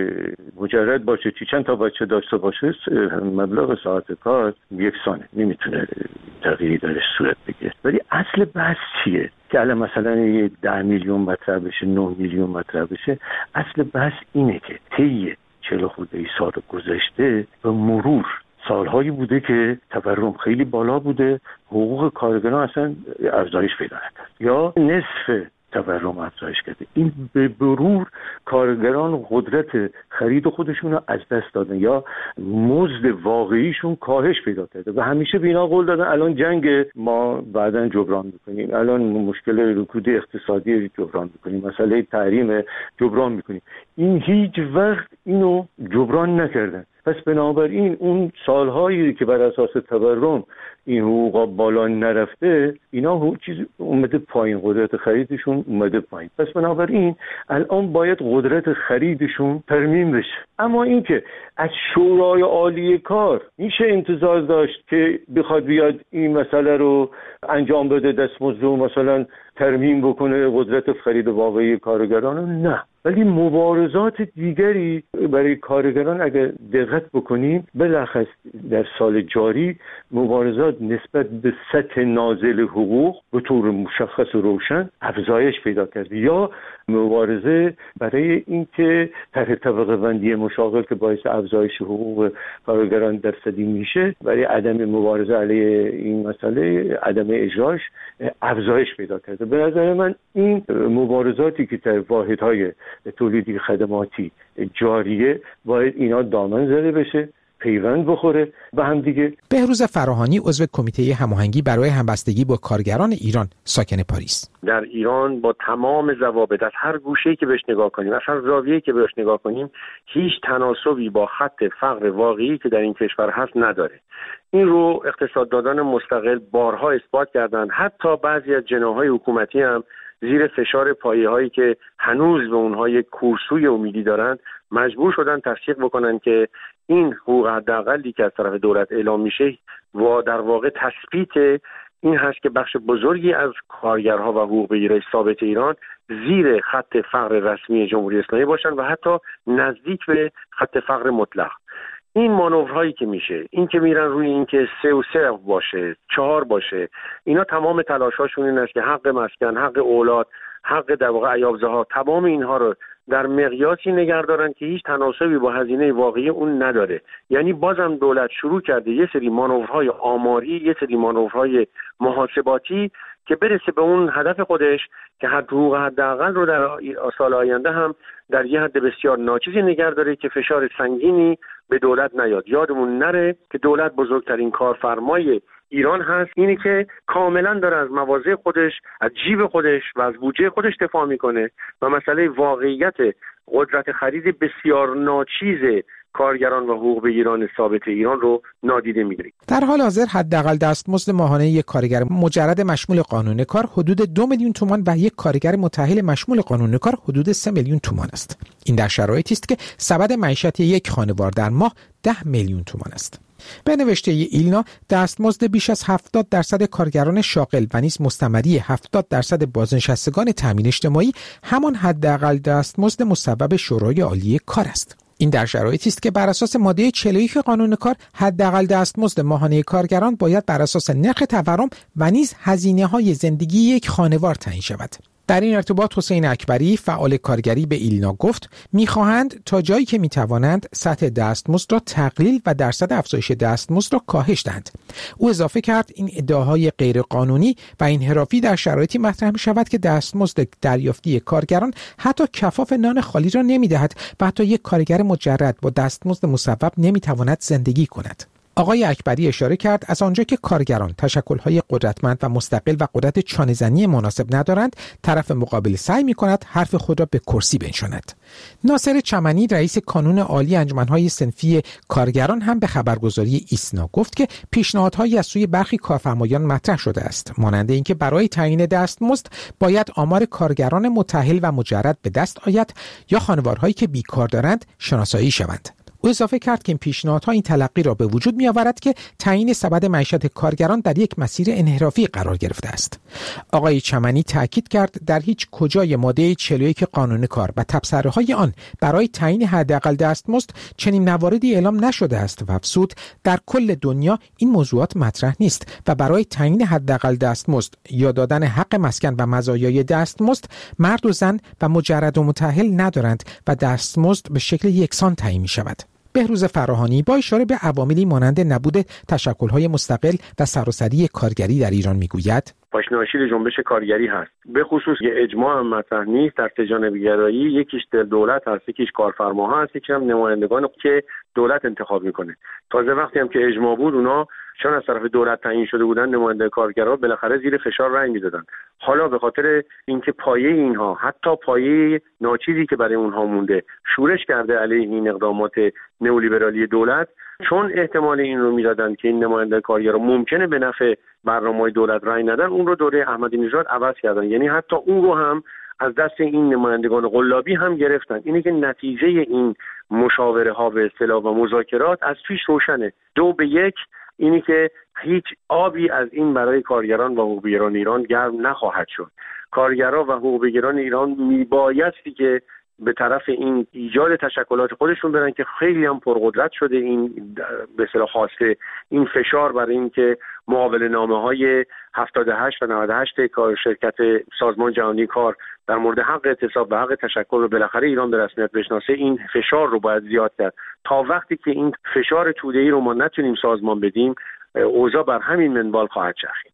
مجرد باشه چه چند تا بچه داشته باشه مبلغ ساعت کار یکسانه، نمیتونه تغییری درش صورت بگیره. ولی اصل بحث چیه؟ که الان مثلا یه ده میلیون مطرح بشه، نه میلیون مطرح بشه، اصل بحث اینه که طی چهل خورده ای سال گذشته به مرور سالهایی بوده که تورم خیلی بالا بوده، حقوق کارگران اصلا افزایش پیدا نکرد یا نصف تورم افزایش کرده. این به مرور کارگران قدرت خرید خودشون رو از دست دادن یا مزد واقعیشون کاهش پیدا کرده و همیشه به اینا قول دادن الان جنگ ما بعداً جبران میکنیم، الان مشکل رکود اقتصادی جبران میکنیم، مسئله تحریم جبران میکنیم. این هیچ وقت اینو جبران نکردن. پس بنابراین اون سالهایی که بر اساس تورم این حقوقا بالا نرفته، اینا هیچ چیز اومده پایین، قدرت خریدشون اومده پایین. پس بنابراین الان باید قدرت خریدشون ترمیم بشه. اما اینکه از شورای عالی کار میشه انتظار داشت که بخواد بیاد این مسئله رو انجام بده، دستمزد رو مثلا ترمیم بکنه، قدرت خرید واقعی کارگران، نه. ولی مبارزات دیگری برای کارگران اگر دقت بکنیم، بلخص در سال جاری مبارزات نسبت به سطح نازل حقوق به طور مشخص و روشن افزایش پیدا کرد، یا مبارزه برای اینکه طرح طبقه بندی مشاغل که باعث افزایش حقوق کارگران درصدی میشه، برای عدم مبارزه علیه این مسئله، عدم اجراش افزایش پیدا کرده. به نظر من این مبارزاتی که در واحدهای تولیدی خدماتی جاریه باید اینا دامن زده بشه، پیوند بخوره به هم دیگه. بهروز فراهانی عضو کمیته هماهنگی برای همبستگی با کارگران ایران، ساکن پاریس: در ایران با تمام ضوابط از هر گوشه‌ای که بهش نگاه کنیم، از هر زاویه‌ای که بهش نگاه کنیم، هیچ تناسبی با خط فقر واقعی که در این کشور هست نداره. این رو اقتصاددانان مستقل بارها اثبات کردند. حتی بعضی از جناح‌های حکومتی هم زیر فشار پایه‌هایی که هنوز به اونها یک کورسوی امیدی دارند مجبور شدن تصدیق بکنن که این حقوق حداقلی که از طرف دولت اعلام میشه و در واقع تثبیت این هست که بخش بزرگی از کارگرها و حقوق بگیرای ثابت ایران زیر خط فقر رسمی جمهوری اسلامی باشن و حتی نزدیک به خط فقر مطلق. این مانورهایی که میشه، این که میرن روی این که سه و سه باشه، چهار باشه، اینا تمام تلاشاشون این است که حق مسکن، حق اولاد، حق در واقع عیاب‌زها، تمام اینها رو در مقیاسی نگه دارن که هیچ تناسبی با هزینه واقعی اون نداره. یعنی بازم دولت شروع کرده یه سری مانورهای آماری، یه سری مانورهای محاسباتی که برسه به اون هدف خودش که حد حقوق حداقل رو در سال آینده هم در یه حد بسیار ناچیزی نگه داره که فشار سنگینی به دولت نیاد. یادمون نره که دولت بزرگترین کارفرمای ایران هست، اینی که کاملا داره از مواضع خودش، از جیب خودش و از بودجه خودش دفاع میکنه و مسئله واقعیت قدرت خرید بسیار ناچیز کارگران و حقوق بگیران ثابت ایران رو نادیده میگیره. در حال حاضر حداقل دستمزد ماهانه یک کارگر مجرد مشمول قانون کار حدود دو میلیون تومان و یک کارگر متأهل مشمول قانون کار حدود سه میلیون تومان است. این در شرایطی است که سبد معیشت یک خانوار در ماه ده میلیون تومان است. به نوشته ایلنا، دستمزد بیش از هفتاد درصد کارگران شاغل و نیز مستمری هفتاد درصد بازنشستگان تامین اجتماعی همان حداقل دستمزد مصوب شورای عالی کار است. این در شرایطی است که بر اساس ماده چهل و یک قانون کار حداقل دستمزد ماهانه کارگران باید بر اساس نرخ تورم و نیز هزینه‌های زندگی یک خانوار تعیین شود. در این ارتباط حسین اکبری، فعال کارگری، به ایلنا گفت می‌خواهند تا جایی که می‌توانند سطح دستمزد را تقلیل و درصد افزایش دستمزد را کاهش دهند. او اضافه کرد این ادعاهای غیرقانونی و انحرافی در شرایطی مطرح می‌شود که دستمزد دریافتی کارگران حتی کفاف نان خالی را نمی‌دهد و حتی یک کارگر مجرد با دستمزد مصوب نمی‌تواند زندگی کند. آقای اکبری اشاره کرد از آنجا که کارگران تشکل‌های قدرتمند و مستقل و قدرت چانه‌زنی مناسب ندارند، طرف مقابل سعی می‌کند حرف خود را به کرسی بنشاند. ناصر چمنی، رئیس کانون عالی انجمن‌های صنفی کارگران، هم به خبرگزاری ایسنا گفت که پیشنهادهایی از سوی برخی کارفرمایان مطرح شده است، مانند اینکه برای تعیین دستمزد باید آمار کارگران متأهل و مجرد به دست آید یا خانوارهایی که بیکار دارند شناسایی شوند. او او اضافه کرد که این پیشنهادها این تلقی را به وجود می‌آورد که تعیین سبد معیشت کارگران در یک مسیر انحرافی قرار گرفته است. آقای چمنی تاکید کرد در هیچ کجای ماده چهل و یک قانون کار و تبصره‌های آن برای تعیین حداقل دستمزد چنین مواردی اعلام نشده است و افزود در کل دنیا این موضوعات مطرح نیست و برای تعیین حداقل دستمزد یا دادن حق مسکن و مزایای دستمزد مرد و زن و مجرد و متأهل ندارند و دستمزد به شکل یکسان تعیین می‌شود. بهروز فراهانی با اشاره به عواملی مانند نبود تشکل‌های مستقل و سراسری کارگری در ایران میگوید پاشناشیل جنبش کارگری هست، به خصوص یه اجماع هم مطرح نیست در سه‌جانبه‌گرایی، یکیش دولت هست، یکیش کارفرماها هست، یکیش هم نمایندگان که دولت انتخاب میکنه. تازه وقتی هم که اجماع بود اونا چون از طرف دولت تعیین شده بودن نماینده کارگرها بالاخره زیر فشار رأی میدادن. حالا به خاطر اینکه پایه اینها حتی پایه ناچیزی که برای اونها مونده شورش کرده علیه این اقدامات نئولیبرالی دولت، چون احتمال این رو میدادن که این نماینده کارگرها ممکنه به نفع برنامه‌های دولت رأی ندن، اون رو دوره احمدی نژاد عوض کردن. یعنی حتی اون رو هم از دست این نمایندگان قلابی هم گرفتن. اینه که نتیجه این مشاوره ها به اصطلاح و مذاکرات از پیش روشنه. دو به یک اینی که هیچ آبی از این برای کارگران و حقوق‌بگیران ایران گرم نخواهد شد. کارگران و حقوق‌بگیران ایران میبایستی که به طرف این ایجاد تشکلات خودشون برن که خیلی هم پرقدرت شده این به اصطلاح خواسته این فشار برای این که معامله نامه‌های هفتاد و هشت و نود و هشت کار شرکت سازمان جهانی کار در مورد حق اعتصاب و حق تشکل رو بالاخره ایران به رسمیت بشناسه، این فشار رو باید زیاد کرد. تا وقتی که این فشار توده‌ای رو ما نتونیم سازمان بدیم، اوضاع بر همین منوال خواهد چرخید.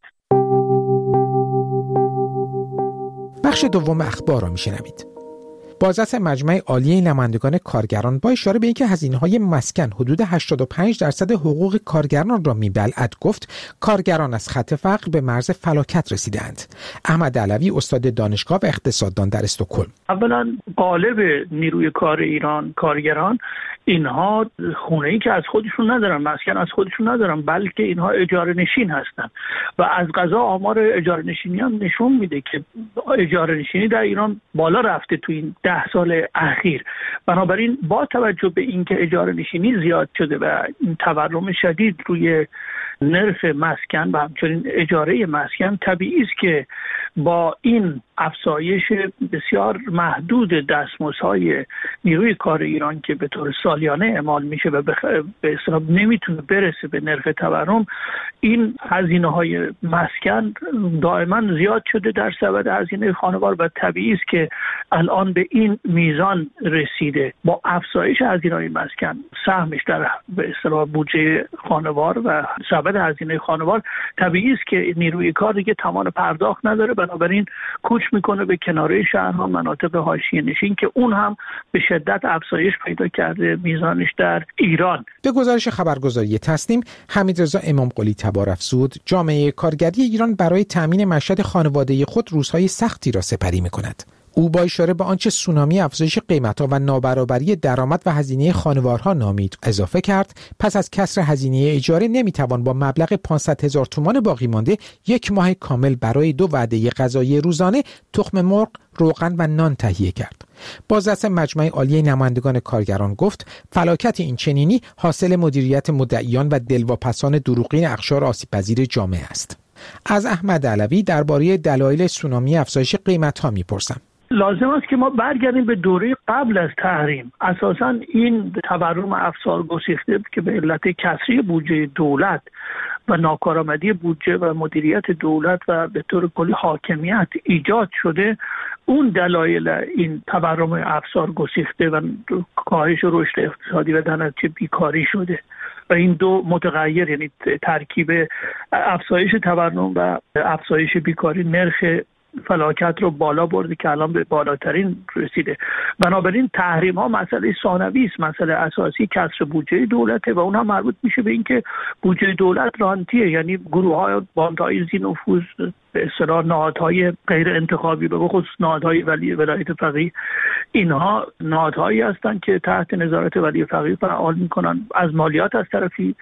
بخش دوم اخبار را میشنوید. بازرس مجمع عالی نمایندگان کارگران با اشاره به اینکه هزینه‌های مسکن حدود هشتاد و پنج درصد حقوق کارگران را میبلعد گفت کارگران از خط فقر به مرز فلاکت رسیدند. احمد علوی استاد دانشگاه و اقتصاددان در استکهلم: اولا قالب نیروی کار ایران کارگران، اینها خونه‌ای که از خودشون ندارن، مسکن از خودشون ندارن، بلکه اینها اجاره نشین هستن و از قضا آمار اجاره نشینی هم نشون میده که اجاره نشینی در ایران بالا رفته تو این ده سال اخیر. بنابراین با توجه به اینکه اجاره نشینی زیاد شده و این تورم شدید روی نرخ مسکن و همچنین اجاره مسکن، طبیعی است که با این افزایش بسیار محدود دستمزدهای نیروی کار ایران که به طور سالیانه اعمال میشه و به اصطلاح نمیتونه برسه به نرخ تورم، این هزینه‌های مسکن دائما زیاد شده در سبد هزینه خانوار و طبیعی است که الان به این میزان رسیده. با افزایش هزینه‌های مسکن سهمش در به اصطلاح بودجه خانوار و سبد هزینه خانوار، طبیعی است که نیروی کار دیگه توان پرداخت نداره، بنابراین کوچ میکنه به کناره شهرها، مناطق حاشیه نشین که اون هم به شدت افزایش پیدا کرده میزانش در ایران. به گزارش خبرگزاری تسنیم، حمیدرضا امامقلی تبارافزود جامعه کارگری ایران برای تامین معیشت خانواده خود روزهای سختی را سپری میکند. او با اشاره به آنچه سونامی افزایش قیمت‌ها و نابرابری درآمد و هزینه خانوارها نامید اضافه کرد پس از کسر هزینه اجاره نمیتوان با مبلغ پانصد هزار تومان باقی مانده یک ماه کامل برای دو وعده غذایی روزانه تخم مرغ، روغن و نان تهیه کرد. بازرس مجمع عالی نمایندگان کارگران گفت فلاکت این چنینی حاصل مدیریت مدعیان و دلواپسان دروغین اقشار آسیب‌پذیر جامعه است. از احمد علوی درباره دلایل سونامی افزایش قیمت‌ها می‌پرسم. لازم است که ما برگردیم به دوره قبل از تحریم. اساساً این تورم افزار گسیخته که به علت کسری بودجه دولت و ناکارآمدی بودجه و مدیریت دولت و به طور کلی حاکمیت ایجاد شده، اون دلایل این تورم افزار گسیخته و کاهش رشد اقتصادی و در نتیجه بیکاری شده و این دو متغیر، یعنی ترکیب افزایش تورم و افزایش بیکاری، نرخ فلاکت رو بالا برده که الان به بالاترین رسیده. بنابراین تحریم ها مسئله ثانوی است، مسئله اساسی کسر بودجه دولته و اونها مربوط میشه به اینکه بودجه دولت رانتیه، یعنی گروه های باندهای ذی نفوذ، به اصطلاح نهادهای غیر انتخابی، به خصوص نهادهای ولی ولایت فقیه، اینها نهادهایی هستند که تحت نظارت ولی فقیه فعال میکنن، از مالیات از طرفی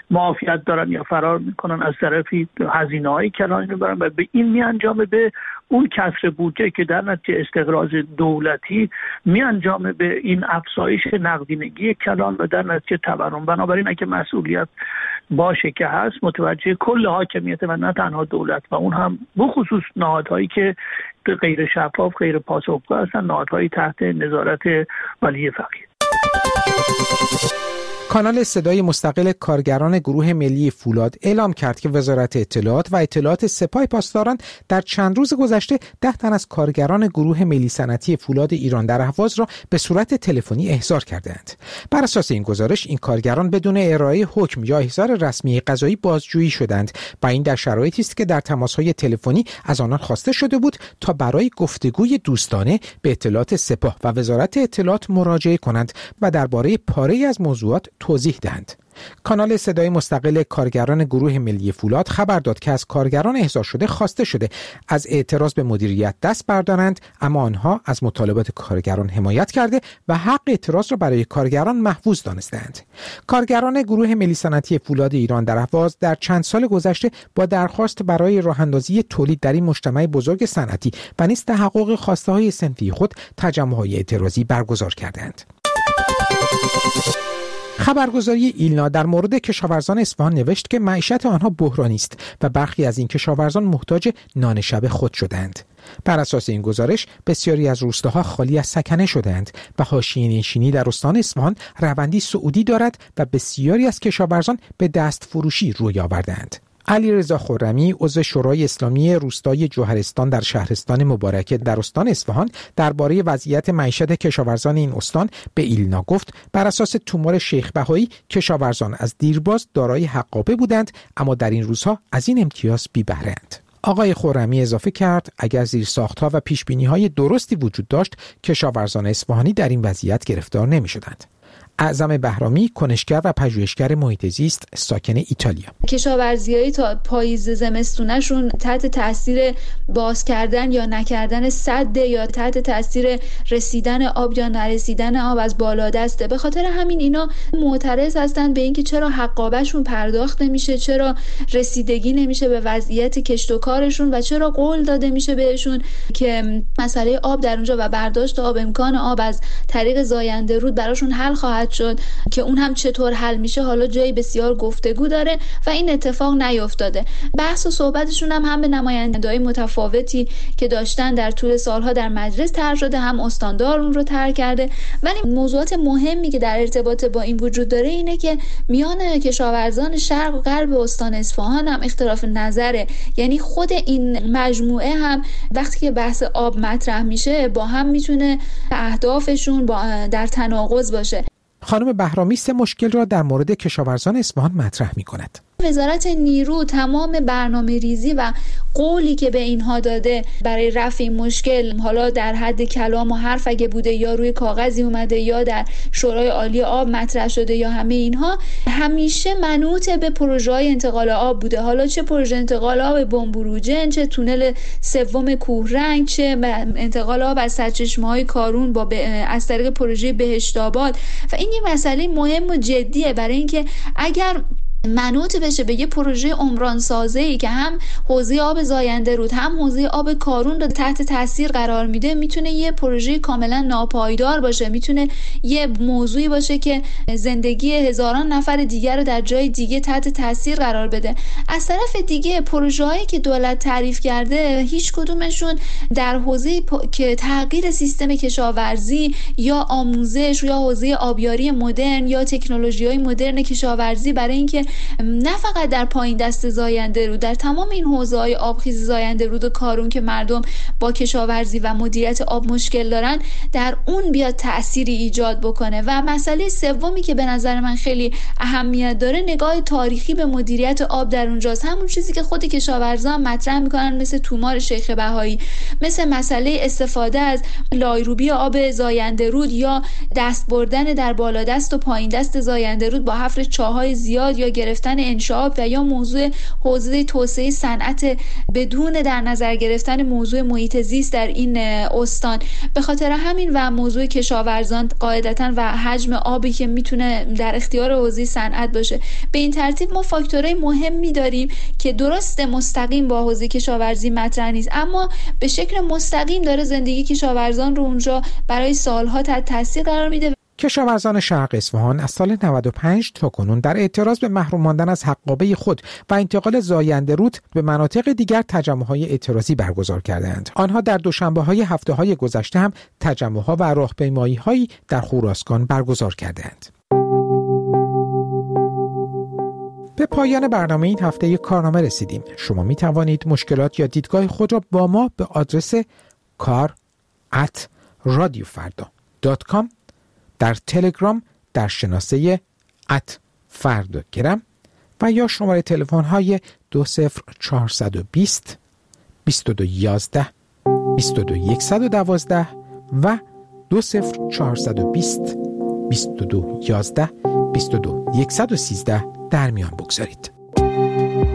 معافیت دارن یا فرار میکنن، از طرفی هزینه های کلانی رو برن و به این میانجامه به اون کسر بودجه که در نتیجه استقراض دولتی میانجامه به این افزایش نقدینگی کلان و در نتیجه تورم. بنابراین اگه مسئولیت باشه که هست، متوجه کل حاکمیت و نه تنها دولت و اون هم بخصوص نهادهایی که غیر شفاف، غیر پاسخگو هستن، نهادهایی تحت نظارت ولی فقیه. کانال صدای مستقل کارگران گروه ملی فولاد اعلام کرد که وزارت اطلاعات و اطلاعات سپاه پاسداران در چند روز گذشته ده تن از کارگران گروه ملی صنعتی فولاد ایران در اهواز را به صورت تلفنی احضار کردند. بر اساس این گزارش این کارگران بدون ارائه حکم یا احضار رسمی قضایی بازجویی شدند و این در شرایطی است که در تماس‌های تلفنی از آنان خواسته شده بود تا برای گفتگوی دوستانه به اطلاعات سپاه و وزارت اطلاعات مراجعه کنند و درباره پاره‌ای از موضوعات توضیح دهند. کانال صدای مستقل کارگران گروه ملی فولاد خبر داد که از کارگران احضار شده خواسته شده از اعتراض به مدیریت دست بردارند، اما آنها از مطالبات کارگران حمایت کرده و حق اعتراض را برای کارگران محفوظ دانستند. کارگران گروه ملی صنعتی فولاد ایران در اهواز در چند سال گذشته با درخواست برای راه‌اندازی تولید در این مجتمع بزرگ صنعتی و نیز تحقق خواسته‌های صنفی خود تجمع‌های اعتراضی برگزار کردند. خبرگزاری ایلنا در مورد کشاورزان اصفهان نوشت که معیشت آنها بحرانی است و برخی از این کشاورزان محتاج نان شب خود شدند. بر اساس این گزارش بسیاری از روستاها خالی از سکنه شدند و حاشیه نشینی در استان اصفهان روندی صعودی دارد و بسیاری از کشاورزان به دست فروشی روی آوردند. علیرضا خرمی عضو شورای اسلامی روستای جوهرستان در شهرستان مبارکه در استان اصفهان درباره وضعیت معیشت کشاورزان این استان به ایلنا گفت بر اساس تومار شیخ بهایی کشاورزان از دیرباز دارای حقابه بودند، اما در این روزها از این امتیاز بی بهره‌اند. آقای خرمی اضافه کرد اگر زیرساخت‌ها و پیشبینی‌های درستی وجود داشت کشاورزان اصفهانی در این وضعیت گرفتار نمی‌شدند. اعظم بهرامی کنشگر و پژوهشگر محیط زیست ساکن ایتالیا: کشاورزیایی تا پاییز زمستونشون تحت تاثیر باز کردن یا نکردن سد یا تحت تاثیر رسیدن آب یا نرسیدن آب از بالادسته. به خاطر همین اینا معترض هستن به اینکه چرا حقابهشون پرداخت نمیشه، چرا رسیدگی نمیشه به وضعیت کشت و کارشون و چرا قول داده میشه بهشون که مسئله آب در اونجا و برداشت آب، امکان آب از طریق زاینده رود براشون حل خواهد شد که اون هم چطور حل میشه حالا جایی بسیار گفتگو داره و این اتفاق نیفتاده. بحث و صحبتشون هم هم به نماینده‌های متفاوتی که داشتن در طول سالها در مجلس طرح شده، هم استاندار اون رو طرح کرده، ولی موضوعات مهمی که در ارتباط با این وجود داره اینه که میان کشاورزان شرق و غرب استان اصفهان هم اختلاف نظره. یعنی خود این مجموعه هم وقتی که بحث آب مطرح میشه با هم میتونه اهدافشون با در تناقض باشه. خانم بهرامی سه مشکل را در مورد کشاورزان اصفهان مطرح می‌کند. وزارت نیرو تمام برنامه ریزی و قولی که به اینها داده برای رفع این مشکل، حالا در حد کلام و حرف اگه بوده یا روی کاغذی اومده یا در شورای عالی آب مطرح شده یا همه اینها، همیشه منوط به پروژه‌های انتقال آب بوده. حالا چه پروژه انتقال آب بمبروجن، چه تونل سوم کوهرنگ، چه انتقال آب از سرچشمه‌های کارون با از طریق پروژه بهشت‌آباد. و این یه مسئله مهم و جدیه برای اینکه اگر منوط بشه به یه پروژه عمران سازی که هم حوزه آب زاینده رود هم حوزه آب کارون رو تحت تاثیر قرار میده، میتونه یه پروژه کاملا ناپایدار باشه، میتونه یه موضوعی باشه که زندگی هزاران نفر دیگر رو در جای دیگه تحت تاثیر قرار بده. از طرف دیگه پروژه‌هایی که دولت تعریف کرده هیچ کدومشون در حوزه پ... که تغییر سیستم کشاورزی یا آموزش یا حوزه آبیاری مدرن یا تکنولوژی‌های مدرن کشاورزی برای اینکه نه فقط در پایین دست زاینده رود، در تمام این حوزه‌های آبخیز زاینده رود و کارون که مردم با کشاورزی و مدیریت آب مشکل دارن، در اون بیاد تأثیری ایجاد بکنه. و مسئله سومی که به نظر من خیلی اهمیت داره نگاه تاریخی به مدیریت آب در اونجاست. همون چیزی که خود کشاورزان مطرح میکنن، مثل تومار شیخ بهایی، مثل مسئله استفاده از لایروبی آب زاینده رود یا دست بردن در بالادست و پایین دست زاینده رود با حفر چاهای زیاد یا گرفتن انشاءات و یا موضوع حوزه توسعه صنعت بدون در نظر گرفتن موضوع محیط زیست در این استان. به خاطر همین و موضوع کشاورزان قاعدتاً و حجم آبی که میتونه در اختیار حوزه صنعت باشه، به این ترتیب ما فاکتورهای مهمی داریم که درست مستقیم با حوزه کشاورزی مطرح نیست، اما به شکل مستقیم داره زندگی کشاورزان رو اونجا برای سالها تحت تاثیر قرار میده. کشاورزان شرق اصفهان از سال نود و پنج تا کنون در اعتراض به محروم ماندن از حقابه خود و انتقال زاینده رود به مناطق دیگر تجمع‌های اعتراضی برگزار کردند. آنها در دوشنبه‌های هفته‌های گذشته هم تجمع‌ها و راهپیمایی‌هایی در خراسان برگزار کردند. به پایان برنامه این هفته کارنامه رسیدیم. شما می توانید مشکلات یا دیدگاه خود را با ما به آدرس کار ات رادیو فردا دات کام، در تلگرام در شناسه ات فرداگرم و یا شماره تلفن های دو صفر چهارصد و بیست بیست و دو یازده بیست و دو صد و دوازده و دو صفر چهارصد و بیست بیست و دو یازده بیست و دو صد و سیزده در میان بگذارید.